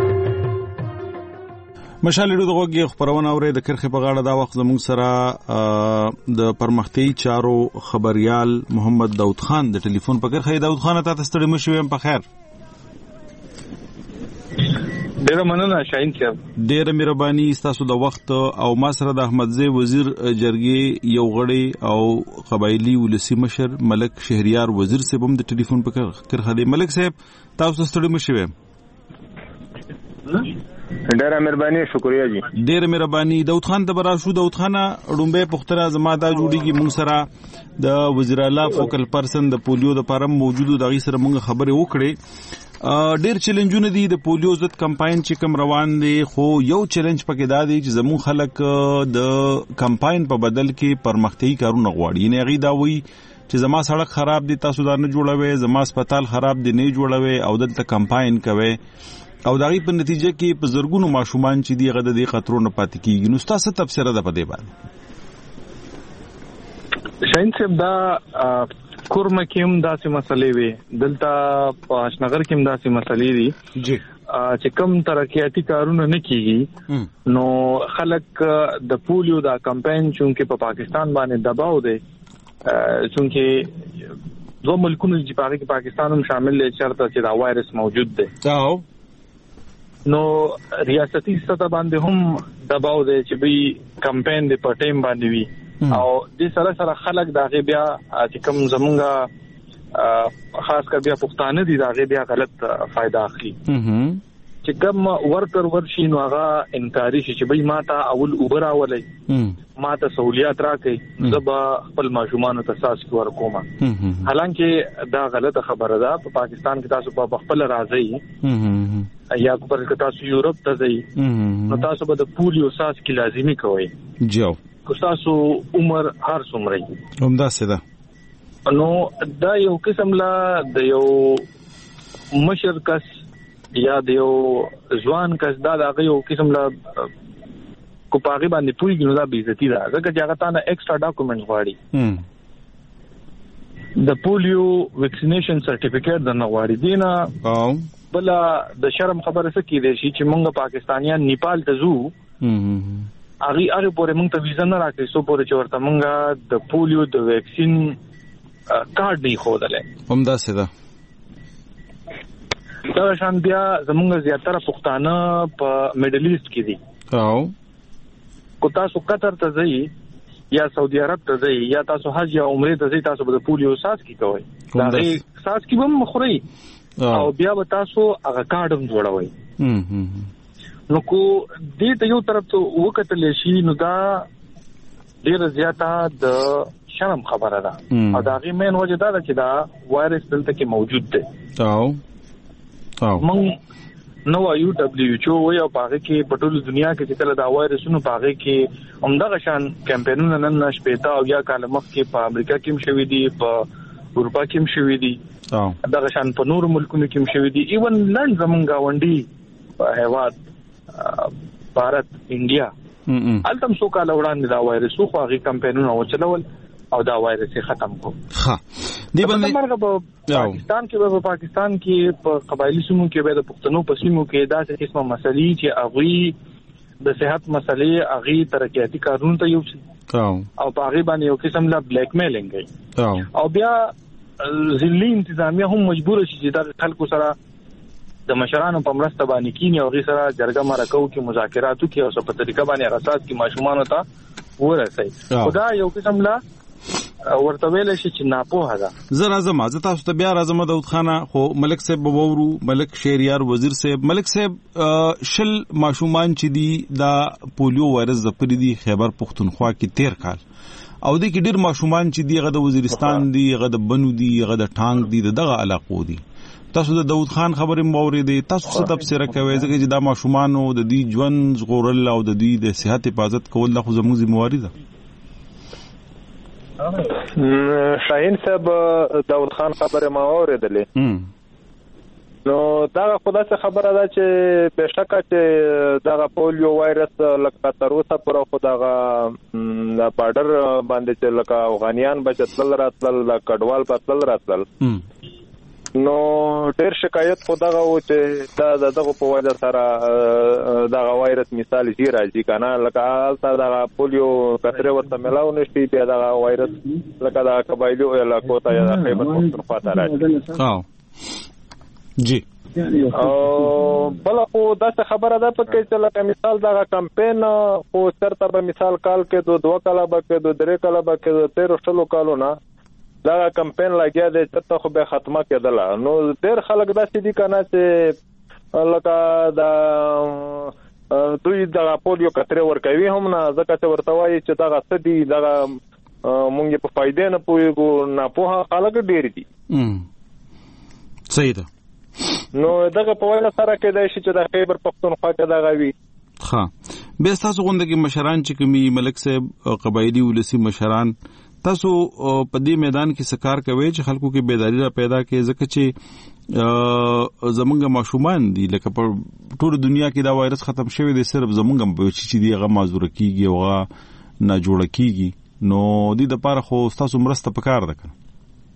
مشال ډیرو دغه خبرونه اوري د کرخه په غاړه دا وخت زموږ سره د پرمختي چارو خبريال محمد داود خان د ټلیفون په کرخه. داود خان ته ستړي مشوم په خیر. ډیره مننه شاهین صاحب. ډیره مهرباني تاسو د وخت او ما سره د احمدزی وزیر جرګې یو غړي او قبایلی ولسی مشر ملک شهریار وزیر صاحب هم د ټلیفون په کرخه دی. ملک صاحب تاسو ستړي مشوم. ډیره مهرباني شکریا جی. ډیره مهرباني. داود خان ته براشو. داود خان رومبه پختره زما دا جوړیږي مونږ سره د وزیر اعلی فوکل پرسن د پولیو د پاره موجودو دغه سره مونږ خبرې وکړې. ډیر چیلنجونه دي د پولیو ضد کمپاین چې کوم روان دي، خو یو چیلنج پکې دا دی چې زموږ خلک د کمپاین په بدل کې پرمختیايي کارونه غواړي. نه غي دا وایي چې زما سړک خراب دي تاسو دا نه جوړوي، زما هسپتال خراب دي نه جوړوي او دلته کمپاین کوي او دغه په نتیجه کې په زرګونو ماشومان چې دی غد د خطرونو نه پاتې کیږي. نو تاسو تفسیر ده په دې باندې شاهین صاحب دا کورم کې هم داسې مسلې وي، دلته په اشنغر کې هم داسې مسلې دي جی چې کم ترقیاتی کارونه نه کیږي. نو خلک د پولیو دا کمپاین چونکه په پاکستان باندې دباو دی، چونکه دو ملکونو چې په کې پاکستان هم شامل دی چرته چې دا وایرس موجود دی. نو ریاستي سطح باندې هم دباو دی چې به کمپاین د پټیم باندې وي او د سره خلک داغه بیا چې کوم زمونږه خاص کر بیا پښتانه دي داغه بیا غلط فائدہ اخلي چې کوم ورتر ورشي نو هغه انکاري شي چې به ماته اول اوبر اولای ماته سہولیات راکې زبا خپل ماشومان ته اساس ورکوما. حالانکه دا غلطه خبره ده. په پاکستان کې تاسو په خپل راځي یا پر تاسو یورپ ته ځئ نو تاسو به د پولیو اساس کې لازمي کوئ جو تاسو عمر هر څومره همدا سده. نو دا یو قسم لا د یو مشر کس یا د یو ځوان کس دا دغه یو قسم لا کو پاغي باندې پوری ګنو دا بیزتی ده ځکه چې هغه تانه ایکسترا ډاکومنټس غواړي. د پولیو ویکسینیشن سرټیفیکیټ د نغواړي دینه بل د شرم خبره څه کې دی چې موږ پاکستانیان نیپال ته ځو هغه پورې موږ ته ویزا نه راکړي سو پورې چې ورته موږ د پولیو د ویکسین کارت نه خودلې همدا سده. دا شان بیا زموږ زیاتره پښتانه په میډل ایست کې دي او کو تاسو قطر ته ځئ یا سعودي عرب ته ځئ یا تاسو حج یا عمره ته ځئ تاسو به د پولیو اساس کې کوئ دا اساس کې به مخوري او بیا به تاسو هغه کارت هم جوړوي. نو کو دې ته یو طرف ته وکتل شي نو دا ډیر زیاته د شرم خبره ده او دا غي مین وجه دا چې دا وایرس دلته کې موجود دی او مونږ نو یو دبليو ایچ او او پاګه کې په ټول دنیا کې چې کله دا وایرسونو پاګه کې همدغه شان کمپاینونه نن نشپېتا او یا کال مخ کې په امریکا کې هم شوې دي په اروپا کې هم شوې دي دغه شان په نور ملکونو کې هم شوې دي ایون لند زمونږ غونډي په هیواد بھارت انډیا التم سو کال وړاندې دا وایرس خو هغه کمپاینونه وچلول او دا وایرس ختم کو. ها دی باندې پاکستان کې په قبایلی سیمو کې به د پښتنو په سیمو کې داسې قسمه مسلې چې هغه د صحت مسلې هغه ترقیاتی کارونه ته یو او په هغه باندې یو قسم لا بلیک میلینګ او بیا ځینې انتظامیه هم مجبور شي چې د خلکو سره د مشرانو په مرسته باندې کینی او غي سره جرګه مرکو کې مذاکراتو کې او په طریقه باندې اساس کې ماشومان ته ورسي. خدا یو قسم لا ورته ویل شي چې ناپوهه ده. زه راځم تاسو ته بیا راځم داود خان خو ملک صاحب وورو ملک شهریار وزیر صاحب. ملک صاحب شل ماشومان چې دي دا پولیو وایرس زپری دي خیبر پختونخوا کې 13 کال او د کې ډیر ماشومان چې دی غد وزیرستان دی غد بنو دی غد ټانګ دی دغه علاقو دي. تاسو د داود خان خبرې موريدي تاسو څه تفسیر کوي ځکه چې دا ماشومان او د دې ژوند غوړل او د دې د صحت حفاظت کول د خو زموږ ذمہواری ده. شاهین صاحب داود خان خبره ما اوریدلې نو دا خدای څه خبره ده چې بهشکه چې دا پولیو وایرس لکه تر اوسه پر خو دا بارډر باندې چې لکه افغانیان بچتل راتل د کډوال پتل راتل نو ډېر شکایت خو دغه و چې دا دغه په وجه سره دا وایرس مثال جی راځي کنه لکه دا پولیو کتره ورته ملاو نشي بیا دا وایرس لکه دا قبایلو علاقو ته یا خیبر پختونخوا ته راځي جی او بل خو دا څه خبره ده پکې چې لکه مثال دا کمپاین خو چرته به مثال کال کې دوه کاله به کې درې کاله به کې 13 کالو نه دا کمپاین لګیا دی چې خو به ختمه کېدله نو ډېر خلک داسې دي کنه چې لکه دا دوی د پولیو کتره ورکوي هم نه ځکه چې ورته وایي چې دا څه دي دا مونږ په فائدې نه پوهیږو نه پوهه خلک ډېر دي صحیح ده نو دغه په وجه سره کېدای شي چې د خیبر پختونخوا کې دغه وي ښه بیا تاسو غونډه کې مشران چې کومي ملک صاحب قبایلی ولسی مشران تاسو په دې میدان کې سکار کوي چې خلکو کې بیداری را پیدا کړي ځکه چې زمونږ ماشومان دي لکه په ټول دنیا کې دا وایرس ختم شوی دی صرف زمونږ په چې دی هغه معذور کیږي او هغه نه جوړ کیږي نو دې د پاره خو تاسو مرسته پکار ده کنه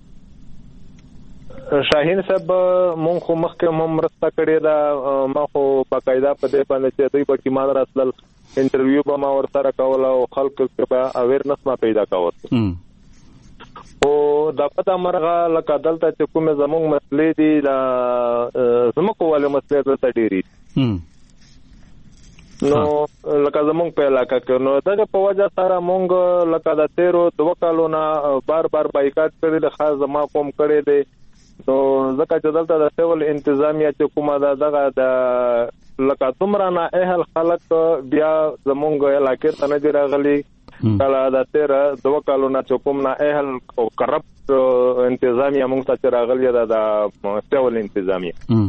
شاهین صاحب مونږ خو مخکې هم مرسته کړې ده ما خو باقاعده په دې باندې چې دوی په کې ما راتلل انټرویو به ما ورسره کول او خلکو کې به اویرنس ما پیدا کول او دا پته مرغه لکه دلته چې کومه زموږ مسلې دي دا زموږ ولې مسلې دلته ډېری نو لکه زموږ په علاقه کې نو دغه په وجه سره مونږ لکه د 13 کالو نه بار بایکاټ کړی د خاص زما کوم کړی دی نو ځکه چې دلته د سیول انتظامیه چې کومه دغه د لکه څومره نه اهل خلک بیا زمونږ علاقې ته نه دي راغلي کله د 13 کالو نه چې کوم نه اهل او کرپټ انتظامیه موږ ته راغلي د سیول انتظامیه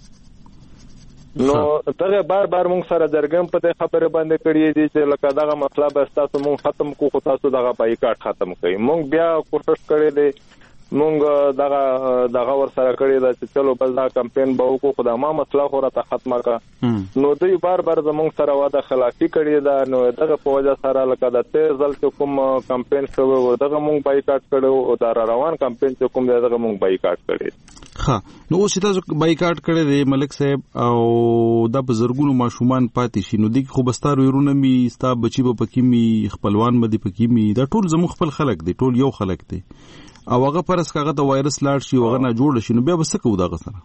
نو دغه بار موږ سره درګم په دې خبره باندې کړی دي چې لکه دغه مطلب تاسو موږ ختم کو خو تاسو دغه بایکاټ ختم کړئ موږ بیا کوشش کړی دی مونږ دغه ور سره کړی دا چې چلو بل دا کمپاین به وکړو خو ما مسله خو راته ختمه کا نو دوی بار زمونږ سره واده خلافي کړی دا نو دغه په وجه سره لکه د تیزل چې کوم کمپاین شوی و دغه مونږ بایکاټ کړو او دا روان کمپاین چې کوم دغه مونږ بایکاټ کړی ها نو اوس تاسو بایکاټ کړی دی ملک صاحب او د بزرګونو ماشومان پاتې شي نو دغه خو بستار ويرونه می ستا بچي په پکې می خپلوان مدي پکې می دا ټول زموږ خپل خلک دي ټول یو خلک دي او هغه پرس کاغه د وایرس لاړ شي هغه نه جوړ شي نو بیا به څه کوو دغه سره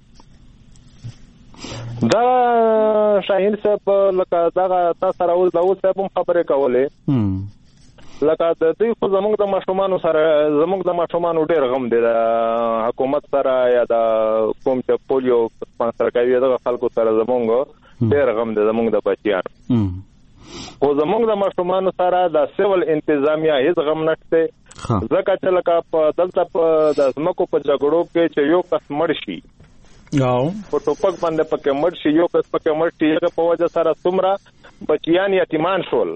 دا شاهین صاحب لکه دغه تاسو سره ول دا اوس هم خبرې کولې لکه د دې خو زموږ د ماشومان سره زموږ د ماشومان ډېر غم دی د حکومت سره یا د کوم چې پولیو سپانسر کوي دغه خلکو سره زموږ ډېر غم دی زموږ د بچیانو خو زموږ د ماشومان سره د سیول انتظامیه هیڅ غم نشته ځکه چې لکه په دلته په د زمکو په جګړو کې چې یو کس مړ شي په ټوپک باندې پکې مړ شي یو کس پکې مړ شي هغه په وجه سره څومره بچیان یتیمان شول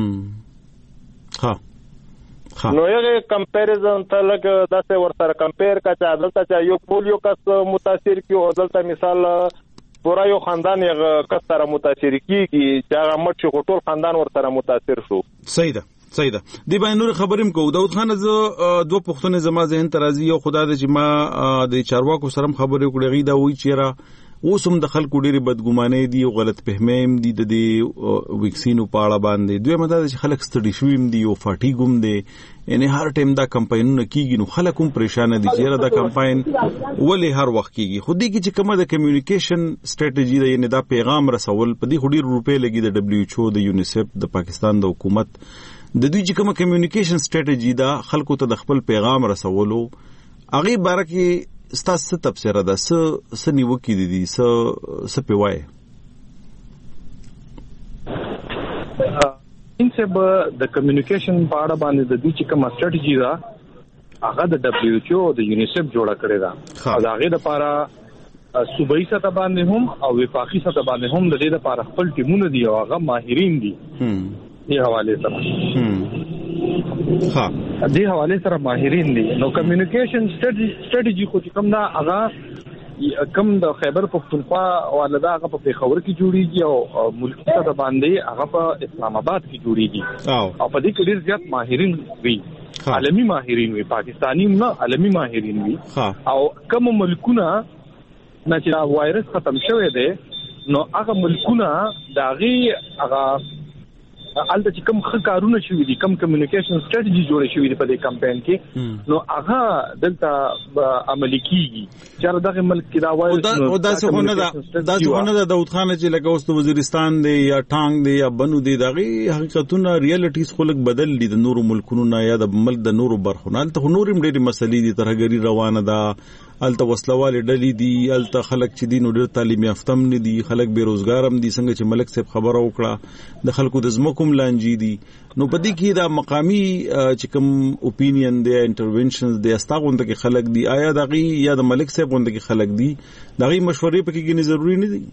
نو یو کمپیریزن ته لکه داسې ورسره کمپیر کا چې دلته چې یو پولیو کس متاثر کیو او دلته مثال پورا یو خاندان یو کس سره متاثر کیږي چې هغه مړ شي ټول خاندان ورسره متاثر شو صحیح ده دی باندې نور خبرم کو داود خان ز دوه پښتون زما ذهن ترازی او خدای دې چې ما د چارواکو سره خبرې کړې غي دا وی چیرې اوسم د خلکو ډېری بدګمانۍ دي او غلط فهمیم دي د ویکسینو په اړه باندې دوی مدد چې خلک ستړي شویم دي او فاټیګوم دي یعنی هر ټیم دا کمپاینونه کیږي نو خلک هم پریشان دي چې دا کمپاین ولې هر وخت کیږي خو دې کې چې کومه د کمیونیکیشن سټریټجی دا یعنی دا پیغام رسول په دې هډیر روپې لګي د دبليو ایچ او د یونیسف د پاکستان د حکومت د دوی چې کومه کمیونیکیشن سټریټجی دا خلکو ته د خپل پیغام رسولو هغه باره کې ستاسو تفسیر ده څه نیوکې دي څه پیوای انسب د کمیونیکیشن په اړه باندې د دې چې کومه سټریټجی دا هغه د دبليو ایچ او د یونیسف جوړه کړې ده او هغه لپاره صوبایي سطح باندې هم او وفاقي سطح باندې هم د دې لپاره خپل ټیمونه دي او هغه ماهرین دي دې حواله سره دې حواله سره ماهرین دي نو کمیونیکیشن سټریټجی خو کوم دا هغه کم د خیبر پختونخوا والدا هغه په پیښور کې جوړیږي او ملکی سطح باندې هغه په اسلام آباد کې جوړیږي او په دې کې ډیر زیات ماهرین وي عالمی ماهرین وي پاکستانی نه عالمی ماهرین وي او کوم ملکونه نه چې وایرس ختم شوی دی نو هغه ملکونه داغي هغه الته چې کوم کارونه شوي دي کوم کمیونیکیشن سټریټجی جوړې شوې دي په دې کمپاین کې نو هغه دلته عملي کیږي چې دغه ملک کې دا وایي او دا څه نه دا داود خان چې لکه اوس د وزیرستان دی یا ټانګ دی یا بنو دی دغه حقیقتونه ریالټیز خلک بدل دي د نورو ملکونو نه یا د ملک د نورو برخونو ته نورم ډېری مسلې دي ترهګری روانه ده الته وسلواله ډلې دي الته خلک چې دین ډېر تعلیم یافته نه دي خلک بیروزګار هم دي څنګه چې ملک صاحب خبره وکړه د خلکو د زمکم لانجی دي نو پدې کې دا مقامی چې کوم اپینین دی انټرونشنز دی استاغونده کې خلک دي آیا دغه یا د ملک صاحب غونده کې خلک دي دغه مشورې پکې کې ضروری نه دي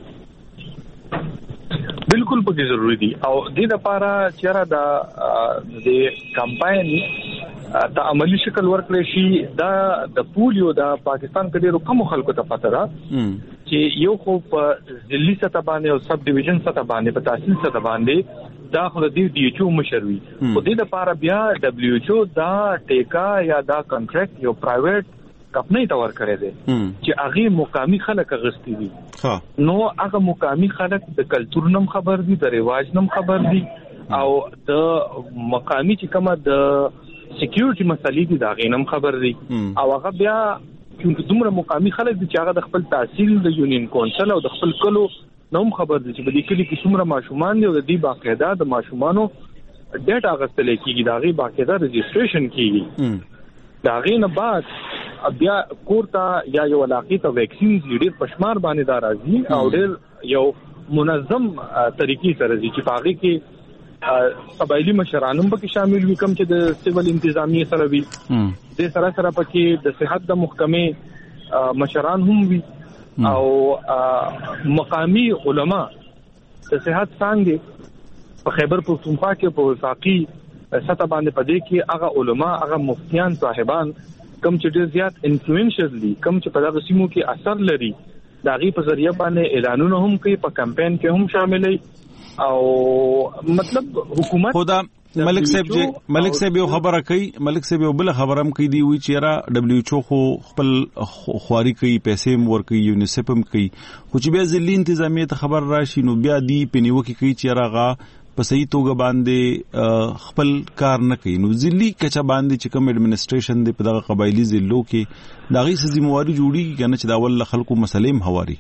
بالکل پکې ضروری دي او دې لپاره چې را د کمپاین د عملی شکل ورکړی شي دا د پولیو د پاکستان کې ډیرو کم خلکو ته پته ده چې یو خو په ضلعي سطح باندې او سب ډیویژن سطح باندې په تحصیل سطح باندې دا خو د ډي ایچ او مشروي او د لپاره بیا دبليو ایچ او دا ټیکا یا دا کنټریکټ یو پرایویټ کمپنۍ ته ورکړی دی چې هغه مقامی خلک غوښتي دي نو هغه مقامی خلک د کلچر نم خبر دي د رواج نم خبر دي او د مقامی چې کومه د سکیورټي مسلې دي دا غینم خبر دي او هغه بیا چې دومره مقامی خلک دي چې هغه د خپل تحصیل د یونین کونسل او د خپل کلو نوم خبر دي چې په دې کې څومره ماشومان دي او د دې باقاعده د ماشومانو ډیټا غستل کېږي دا غي باقاعده رجسټریشن کېږي دا غینه بعد بیا کوړه یا یو علاقې ته ویکسین ډېر پښمار باندې دا راځي او ډېر یو منظم طریقې سره چې پاغي کې قبایلی مشرانم پکې شامل وي کوم چې د سیول انتظامیه سره وي د سره پکې د صحت د محکمې مشران هم وي او مقامی علما د صحت څنګه په خیبر پختونخوا کې په وفاقي سطح باندې پدې کې هغه علما هغه مفتیان صاحبان کوم چې ډېر زیات انفلوئنشل دي کوم چې په دغه سیمو کې اثر لري دا غي په ذریعہ باندې اعلانونه هم کوي په کمپاین کې هم شاملې او مطلب حکومت خدا ملک صاحب یو خبره کوي ملک صاحب یو بل خبره هم کوي دی وی چې را دبليو ایچ او خپل خواري کوي پیسې ور کوي یونیسف هم کوي خو چې بیا ځلې انتظامیه ته خبر راشي نو بیا دی پنیو کې کوي چې راغه په صحیح توګه باندې خپل کار نه کوي نو ځلې کچا باندې چې کوم اډمنسټریشن دی په دغه قبایلی ضلعو کې دغه ذمہواری جوړیږي کنه چې دا ول خلکو مسلې هواري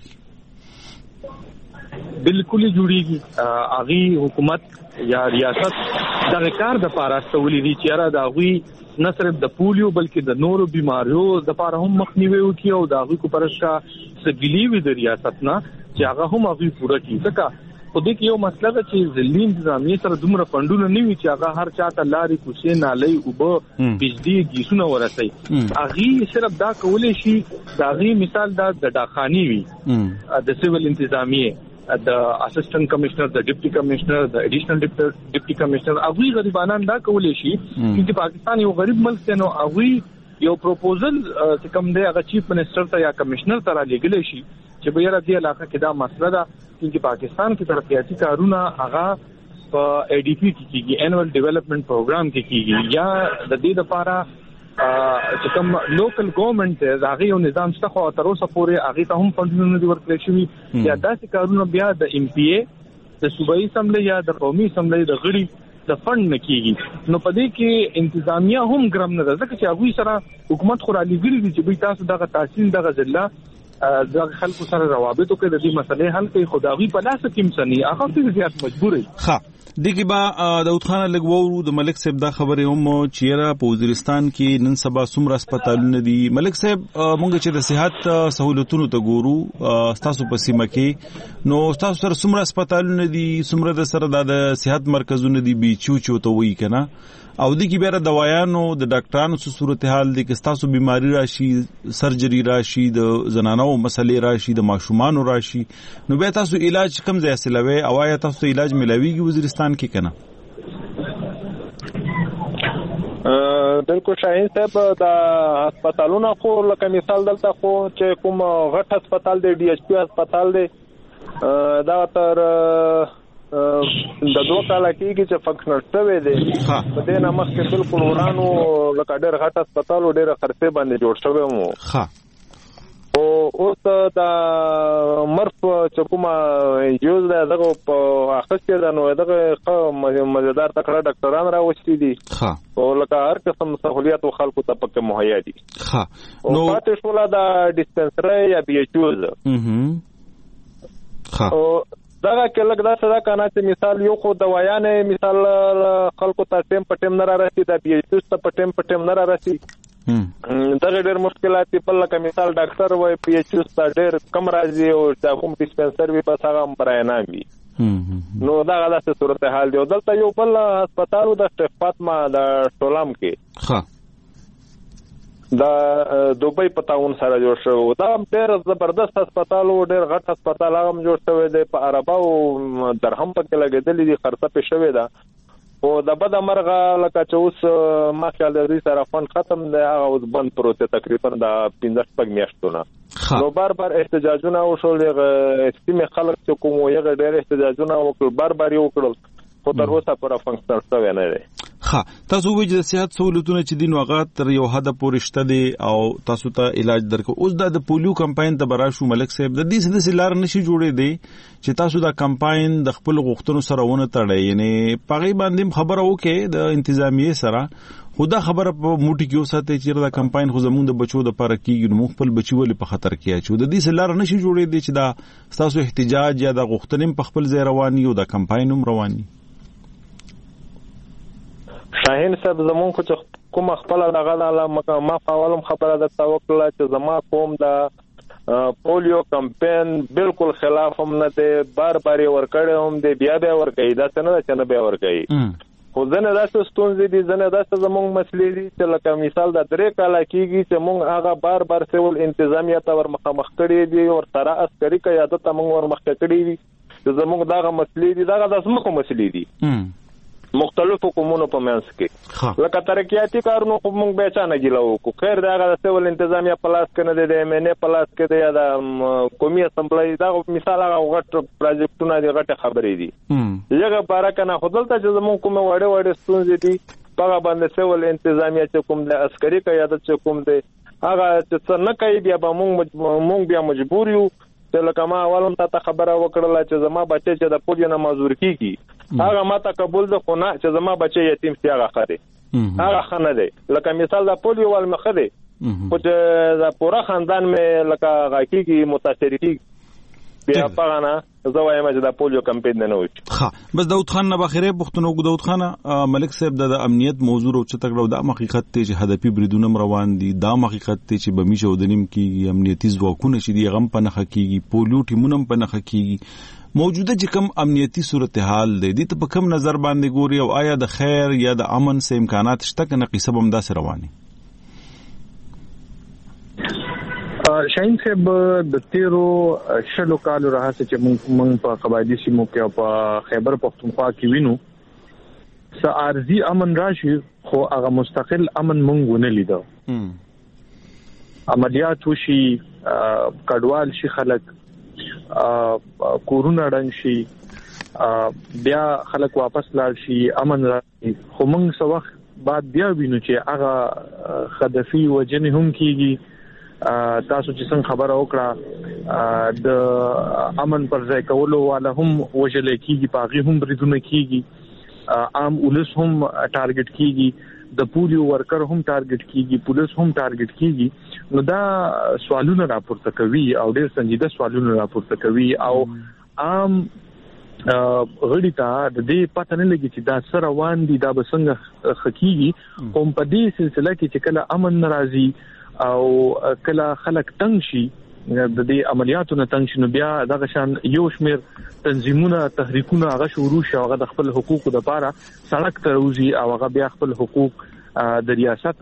بالکل جوړیږي اغي حکومت یا ریاست د کار د پاراستولې دي چې را دا غوي نه صرف د پولیو بلکې د نورو بیماریو د لپاره هم مخنیوي وکړي او دا غوي کو پرشا سګلی وي د ریاست نه چې هغه هم اغي پوره کړي ځکه خو دې کې یو مسله ده چې ځلې انتظامیه سره دومره فندونه نه وي چې هغه هر چاته لاري کوڅې نالي او به بجلی گیسونه ورسي اغي صرف دا کولې شي دا غي مثال دا د ډاخاني وي د سیول انتظامیه د اسسټنټ کمشنر د ډیپټي کمشنر د ایډیشنل ډیپټي کمشنر اغوی غریبانان دا کولې شي چې پاکستان یو غریب ملک دی نو اغوی یو پروپوزل چې کوم دی هغه چیف منسٹر ته یا کمشنر ته را لګل شي چې به یاره دی علاقه کې دا مسله ده چې پاکستان کې ترقیاتي کارونه هغه په ای ډی پی کې کیږي انوال ډیولپمنٹ پروګرام کې کیږي یا د دې لپاره چې کوم لوکل ګورنمنت هغه یو نظام شته خو تر اوسه پورې هغه ته هم فندونه دی ورکړل شوی یا داسې کارونه بیا د ایم پی ای د صوبایي اسمبلی یا د قومي اسمبلی د غړي د فند نه کیږي نو په دې کې انتظامیه هم ګرم نه ده ځکه چې هغه سره حکومت خورا لګري دي چې به تاسو دغه تحصیل دغه ضلع د خلکو سره روابط او د دې مسلې حل کوي خدایي په لاس کې مسني هغه څه زیات مجبوري ها دغه با داود خان لګوورو د ملک صاحب دا خبره هم چیرې په وزیرستان کې نن سبا څومره هسپتالونه دي ملک صاحب مونږ چې د صحت سہولتونو ته ګورو تاسو په سیمه کې نو تاسو سره څومره هسپتالونه دي څومره د سره د صحت مرکزونه دي بیچو ته وایي کنه او دغه بیره دوايانو د ډاکټرانو څه صورتحال دي چې تاسو بیماری راشي سرجری راشي د زنانو مسلې راشي د ماشومان راشي نو به تاسو علاج کم ځای سلوي او یا تاسو علاج ملويږي وزیرستان کې کنه بالکل شاهین صاحب د هسپتالونو خو لکه مثال دلته خو چې کوم غټ هسپتال دی ډي ایچ پی هسپتال دی دا تر د 2 کال کېږي چې فنکشنل شوی دی په دې نه مخکې بالکل ورانو لکه ډېر غټ هسپتال او ډېر خرڅې باندې جوړ شوی وو او اوس د مرف چې کومه یوز دی دغه په اخستې ده نو دغه مزیدار تکړه ډاکټران راوستي دي او لکه هر قسم سہولیات خلکو ته پکې مهیا دي نو پاتې شوله د ډسپنسري یا بي ایچ اوز او دغه کې لګ دا څه دا کنه چې مثال یو خو دوايانې مثال خلکو ته ټیم په ټیم نه راسي د بي ایچ اوز ته په ټیم نه راسي دغه ډېر مشکلات په لکه مثال ډاکټر وای پی ایچ اوس ته ډېر کم راځي او دا کوم ډسپنسر وي په هغه براینا وي نو دا غلطه صورتحال دی دلته یو بل هسپتال د شیخ فاطمه د ټولام کې دا دوبۍ په تعاون سره جوړ شو دا ډېر زبردست هسپتال او ډېر غټ هسپتال هم جوړ شوی دی په عربه او درهم پکې لګېدلې دي خرڅه په شوی ده او د بد مرغه لکه چې اوس ماشاء الله دې سره فن ختم دی هغه اوس بند پروسه تقریبا د 15 میاشتو نو بار احتجاجونه وشول استیمه خلک چې کوم یو ډېر احتجاجونه وکړل بار یو کړل خو تر اوسه پر فنکشنل شوی نه دی تاسو وایي د صحت سہولتونه چې دین وغه تر یو حد پورې شته دي او تاسو ته علاج درکو اوس د پولیو کمپاین ته براشو ملک صاحب د دې سده سلار نشي جوړې دي چې تاسو دا کمپاین د خپل غوښتنو سره ونه تړئ یعنی پغی باندې خبره وکړي د انتظامیه سره خدا خبره په موټي کې وساته چې دا کمپاین خو زموږ د بچو د لپاره کیږي نو خپل بچي ولې په خطر کې اچو د دې سلار نشي جوړې دي چې دا تاسو احتجاج یا د غوښتنې په خپل ځای رواني او د کمپاین هم رواني شاهین صاحب زمون خو چې کوم خپل دغه ما فاولم خبره د توکل چې زما کوم د پولیو کمپاین بالکل خلاف هم نه دی بار ورکړې هم دی بیا ورکړي دا څنګه چې نه بیا ورکړي خو ځنه داسې ستونزې دي ځنه داسې زمونږ مسلې دي چې لکه مثال د 3 کال کېږي چې مونږ هغه بار سیول انتظامیه ته ورمخ کړی دي او سره عسکري قیادت ته مونږ ورمخ کړی دي چې زمونږ دغه مسلې دي دغه د سمکو مسلې دي مختلفو قومونو په منځ کې لکه ترقیاتي کارونو خو موږ به چا نه ګیلو کو خیر دا غو سیول انتظامیه پلاس کنه د ام ان ای پلاس کې دی دا قومي اسمبلی دا مثال هغه غټ پروجیکټونه دي غټه خبرې دي یغه بارکنه خپلته چې موږ کوم وړه ستونزې دي په باندې سیول انتظامیه چې کوم د عسکري قیادت چې کوم دی هغه چې نه کوي بیا به موږ بیا مجبور یو چې لکه ما اولم ته خبره وکړله چې زما بچي چې د پولیو نه مزور کیږي هغه ماته قبول ده خو نه چې زما بچي یتیم سی هغه خره هغه خنه دی لکه مثال د پولیو ول مخه دی خو چې د پوره خاندان مې لکه غاکیږي متاثر کیږي بیا پغانا زوایم چې د پولیو کمپاین نه وي بس داود خان نه بخیره پښتنو داود خان ملک صاحب د امنیت موضوع او چې تکړه د حقیقت ته چې هدفي بریدونه روان دي د حقیقت ته چې بمیشه ودنیم کې امنیتي ځواکونه چې دی غم په نخ کېږي پولیو ټیمونه په نخ کېږي موجوده چې کوم امنیتي صورتحال دی د په کوم نظر باندې ګوري او آیا د خیر یا د امن سه امکانات شته کنه قصه هم داسې رواني شاهین صاحب د 13 شلو کالو راځي چې موږ په قبایلی سیمو کې او په خیبر پختونخوا کې وینو سارزي امن راشي خو هغه مستقل امن موږ ونه لیدو عملیات وشي کډوال شي خلک کورونا ډنګ شي بیا خلک واپس لاړ شي امن راشي خو موږ څو وخت بعد بیا وینو چې هغه خدفي وجنه هم کیږي تاسو چې څنګه خبره وکړه د امن پر ځای کولو والا هم وجل کیږي پاغي هم بریدونه کیږي عام ولس هم ټارګټ کیږي د پولیو ورکر هم ټارګټ کیږي پولیس هم ټارګټ کیږي نو دا سوالونه راپورته کوي او ډېر سنجیده سوالونه راپورته کوي او عام غړي ته د دې پته نه لګي چې دا سره روان دي دا بسنګ حقيقي کوم په دې سلسله کې چې کله امن ناراضي او کله خلک تنگ شي د دې عملیاتو نه تنگ شنو بیا دغه شان یو شمیر تنظیمونه تحریکونه هغه شروع شو هغه د خپل حقوقو لپاره سړک ته وځي او هغه بیا خپل حقوق د ریاست نه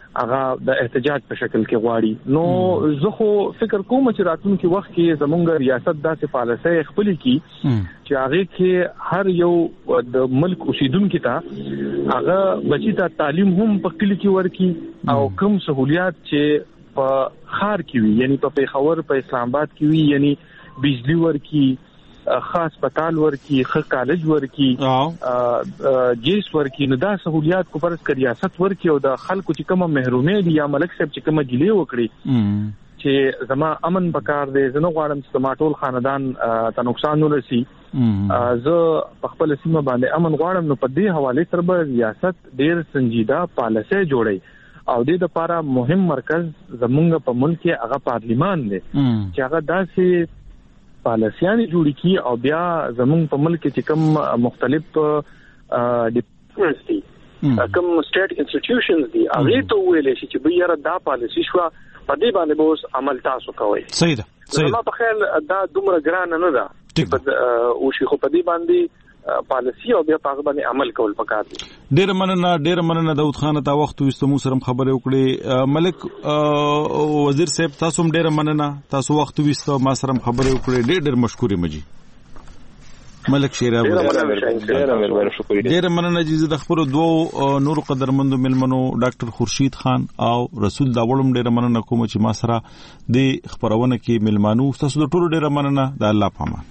هغه د احتجاج په شکل کې غواړي. نو زه خو فکر کوم چې راتلونکي وخت کې زمونږ ریاست داسې پالیسي خپل کی چې هغه کې هر یو د ملک اوسیدونکو ته هغه بچی ته تعلیم هم په کلی کې ورکي او کوم سہولیات چې په خار کې وي یعنی په پیښور په اسلام آباد کې وي یعنی بجلی ورکی خاص پتال ورکی خ کالج ورکی جیس ورکی نو دا سہولیات کو پرس ریاست ورکی او د خلکو چې کومه محرومه دي یا ملک صاحب چې کومه ګیلې وکړي چې زما امن پکار دی زنه غواړم چې ما ټول خاندان ته نقصان نه رسي زه په خپل سیمه باندې امن غواړم. نو په دې حواله سره به ریاست ډیر سنجیده پالیسي جوړي او د لپاره مهم مرکز زمونږ په ملک کې هغه پارلیمان دی چې هغه داسې پالیسیان جوړ کی او بیا زمونږ په ملک کې کوم مختلف ډیپارټمنټس دي کوم سټیټ انسټیټیوشنز دي هغه ته ویل شي چې بیا دا پالیسی شو په دې باندې به عمل تاسو کوئ. صحیح ده ما په خیال دا دومره ګران نه ده او شي خو په دې باندې پالیسی او بیا په باندې عمل کول پکار دي. ډیر مننه داود خان ته وخت وستمو سره خبرې وکړې. ملک وزیر صاحب تاسو هم ډیر مننه تاسو وخت وستو ما سره خبرې وکړې ډیر مشکورې مجي ملک شیرابو ډیر مننه چې د خبرو دوه نور قدرمندو ملمنو ډاکټر خورشید خان او رسول داوړم ډیر مننه کوم چې ما سره د خبرونه کې ملمانو تاسو د ټولو ډیر مننه د الله پامان.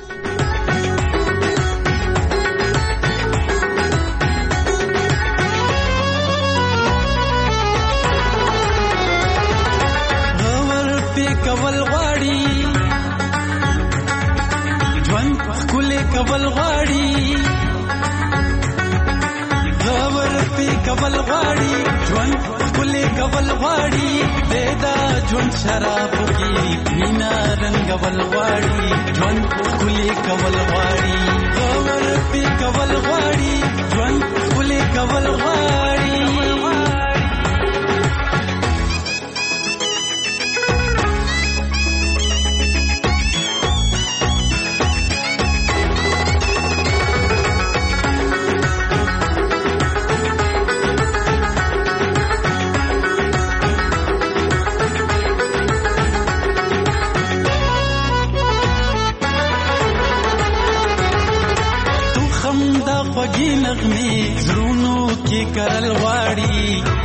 کول غواړي غور په کول غواړي ژوند کولې کول غواړي دا ژوند شراب کې مینا رنگ ول غواړي ژوند کولې کول غواړي غور په کول غواړي ژوند کولې کول غواړي. خوږی نغمې زړونو کې کرل غواړي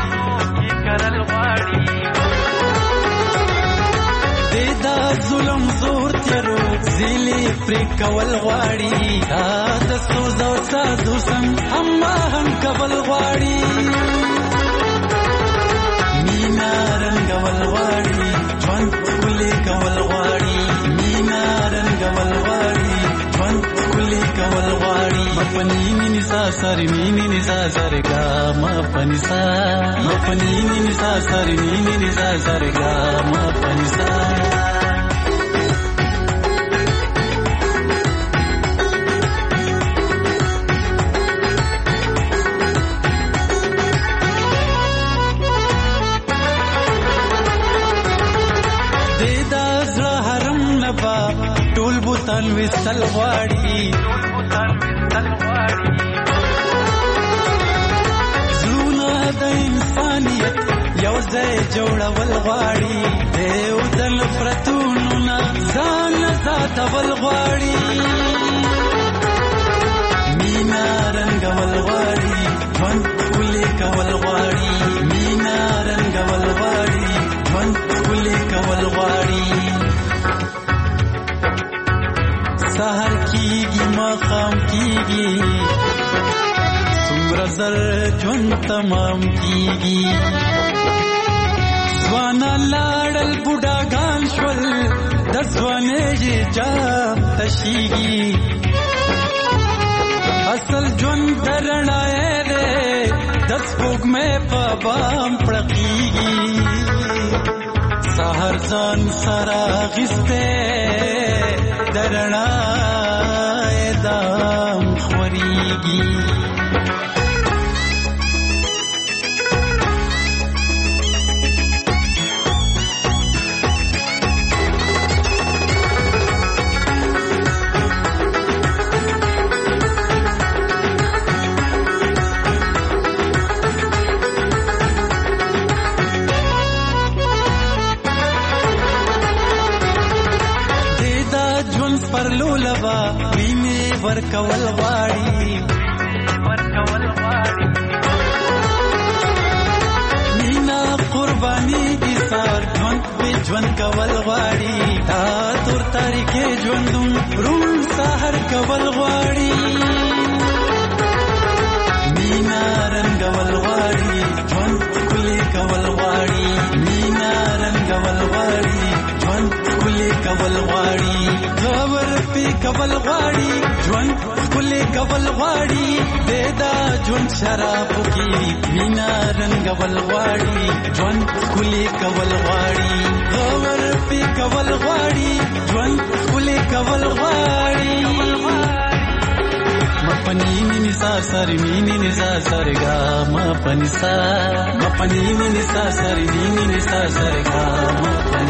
دا ظلم زور تیرو زیلې پرې کول غواړي دا سوز او سازو سم هم کول غواړي مینا رنگ ول غواړي ژوند کولې کول غواړي مینا رنگ ول غواړي ژوند کولې کول غواړي مپنی نسا سرنی نسا سرگا مپنسا مپنی نسا سرنی نسا سرگا مپنسا دیدا زړه حرم نبا ټول بوتان وسل غواړي زړونه د انسانیت یو ځای جوړول غواړي دیو د نفرتونو نه ځان ساتول غواړي مینا رنګول غواړي ژوند ښکلی کول غواړي مینا رنګول غواړي ژوند ښکلی کول غواړي سحر کیږي ماښام کیږي څومره زر ژوند تمام کیږي ځوانه لاړل بوډاګان شول د ځوانۍ جام تشیږي اصل ژوند د رڼایې دی د سپوږمۍ په بام پړقیږي سحر ځان سره اخیستی د رڼایې دام خورېږي سپرلو لبا ویني ورکول غواړي مینا قرباني ایثار ژوند کول غواړي تا تور تاریخي ژوندون روم سحر کول غواړي مینا رنگول غواړي ژوند کلی کول غواړي مینا رنگول غواړي ژوند کلی کول غواړي خبر پی کول غواړي ژوند کلی کول غواړي دیدا ژوند شراب کی مینا رنگول غواړي ژوند کلی کول غواړي خبر پی کول غواړي ژوند کلی کول غواړي مپنی نسا سر مینی نسا سر گا مپنی سا مپنی نسا سر مینی نسا سر گا مپنی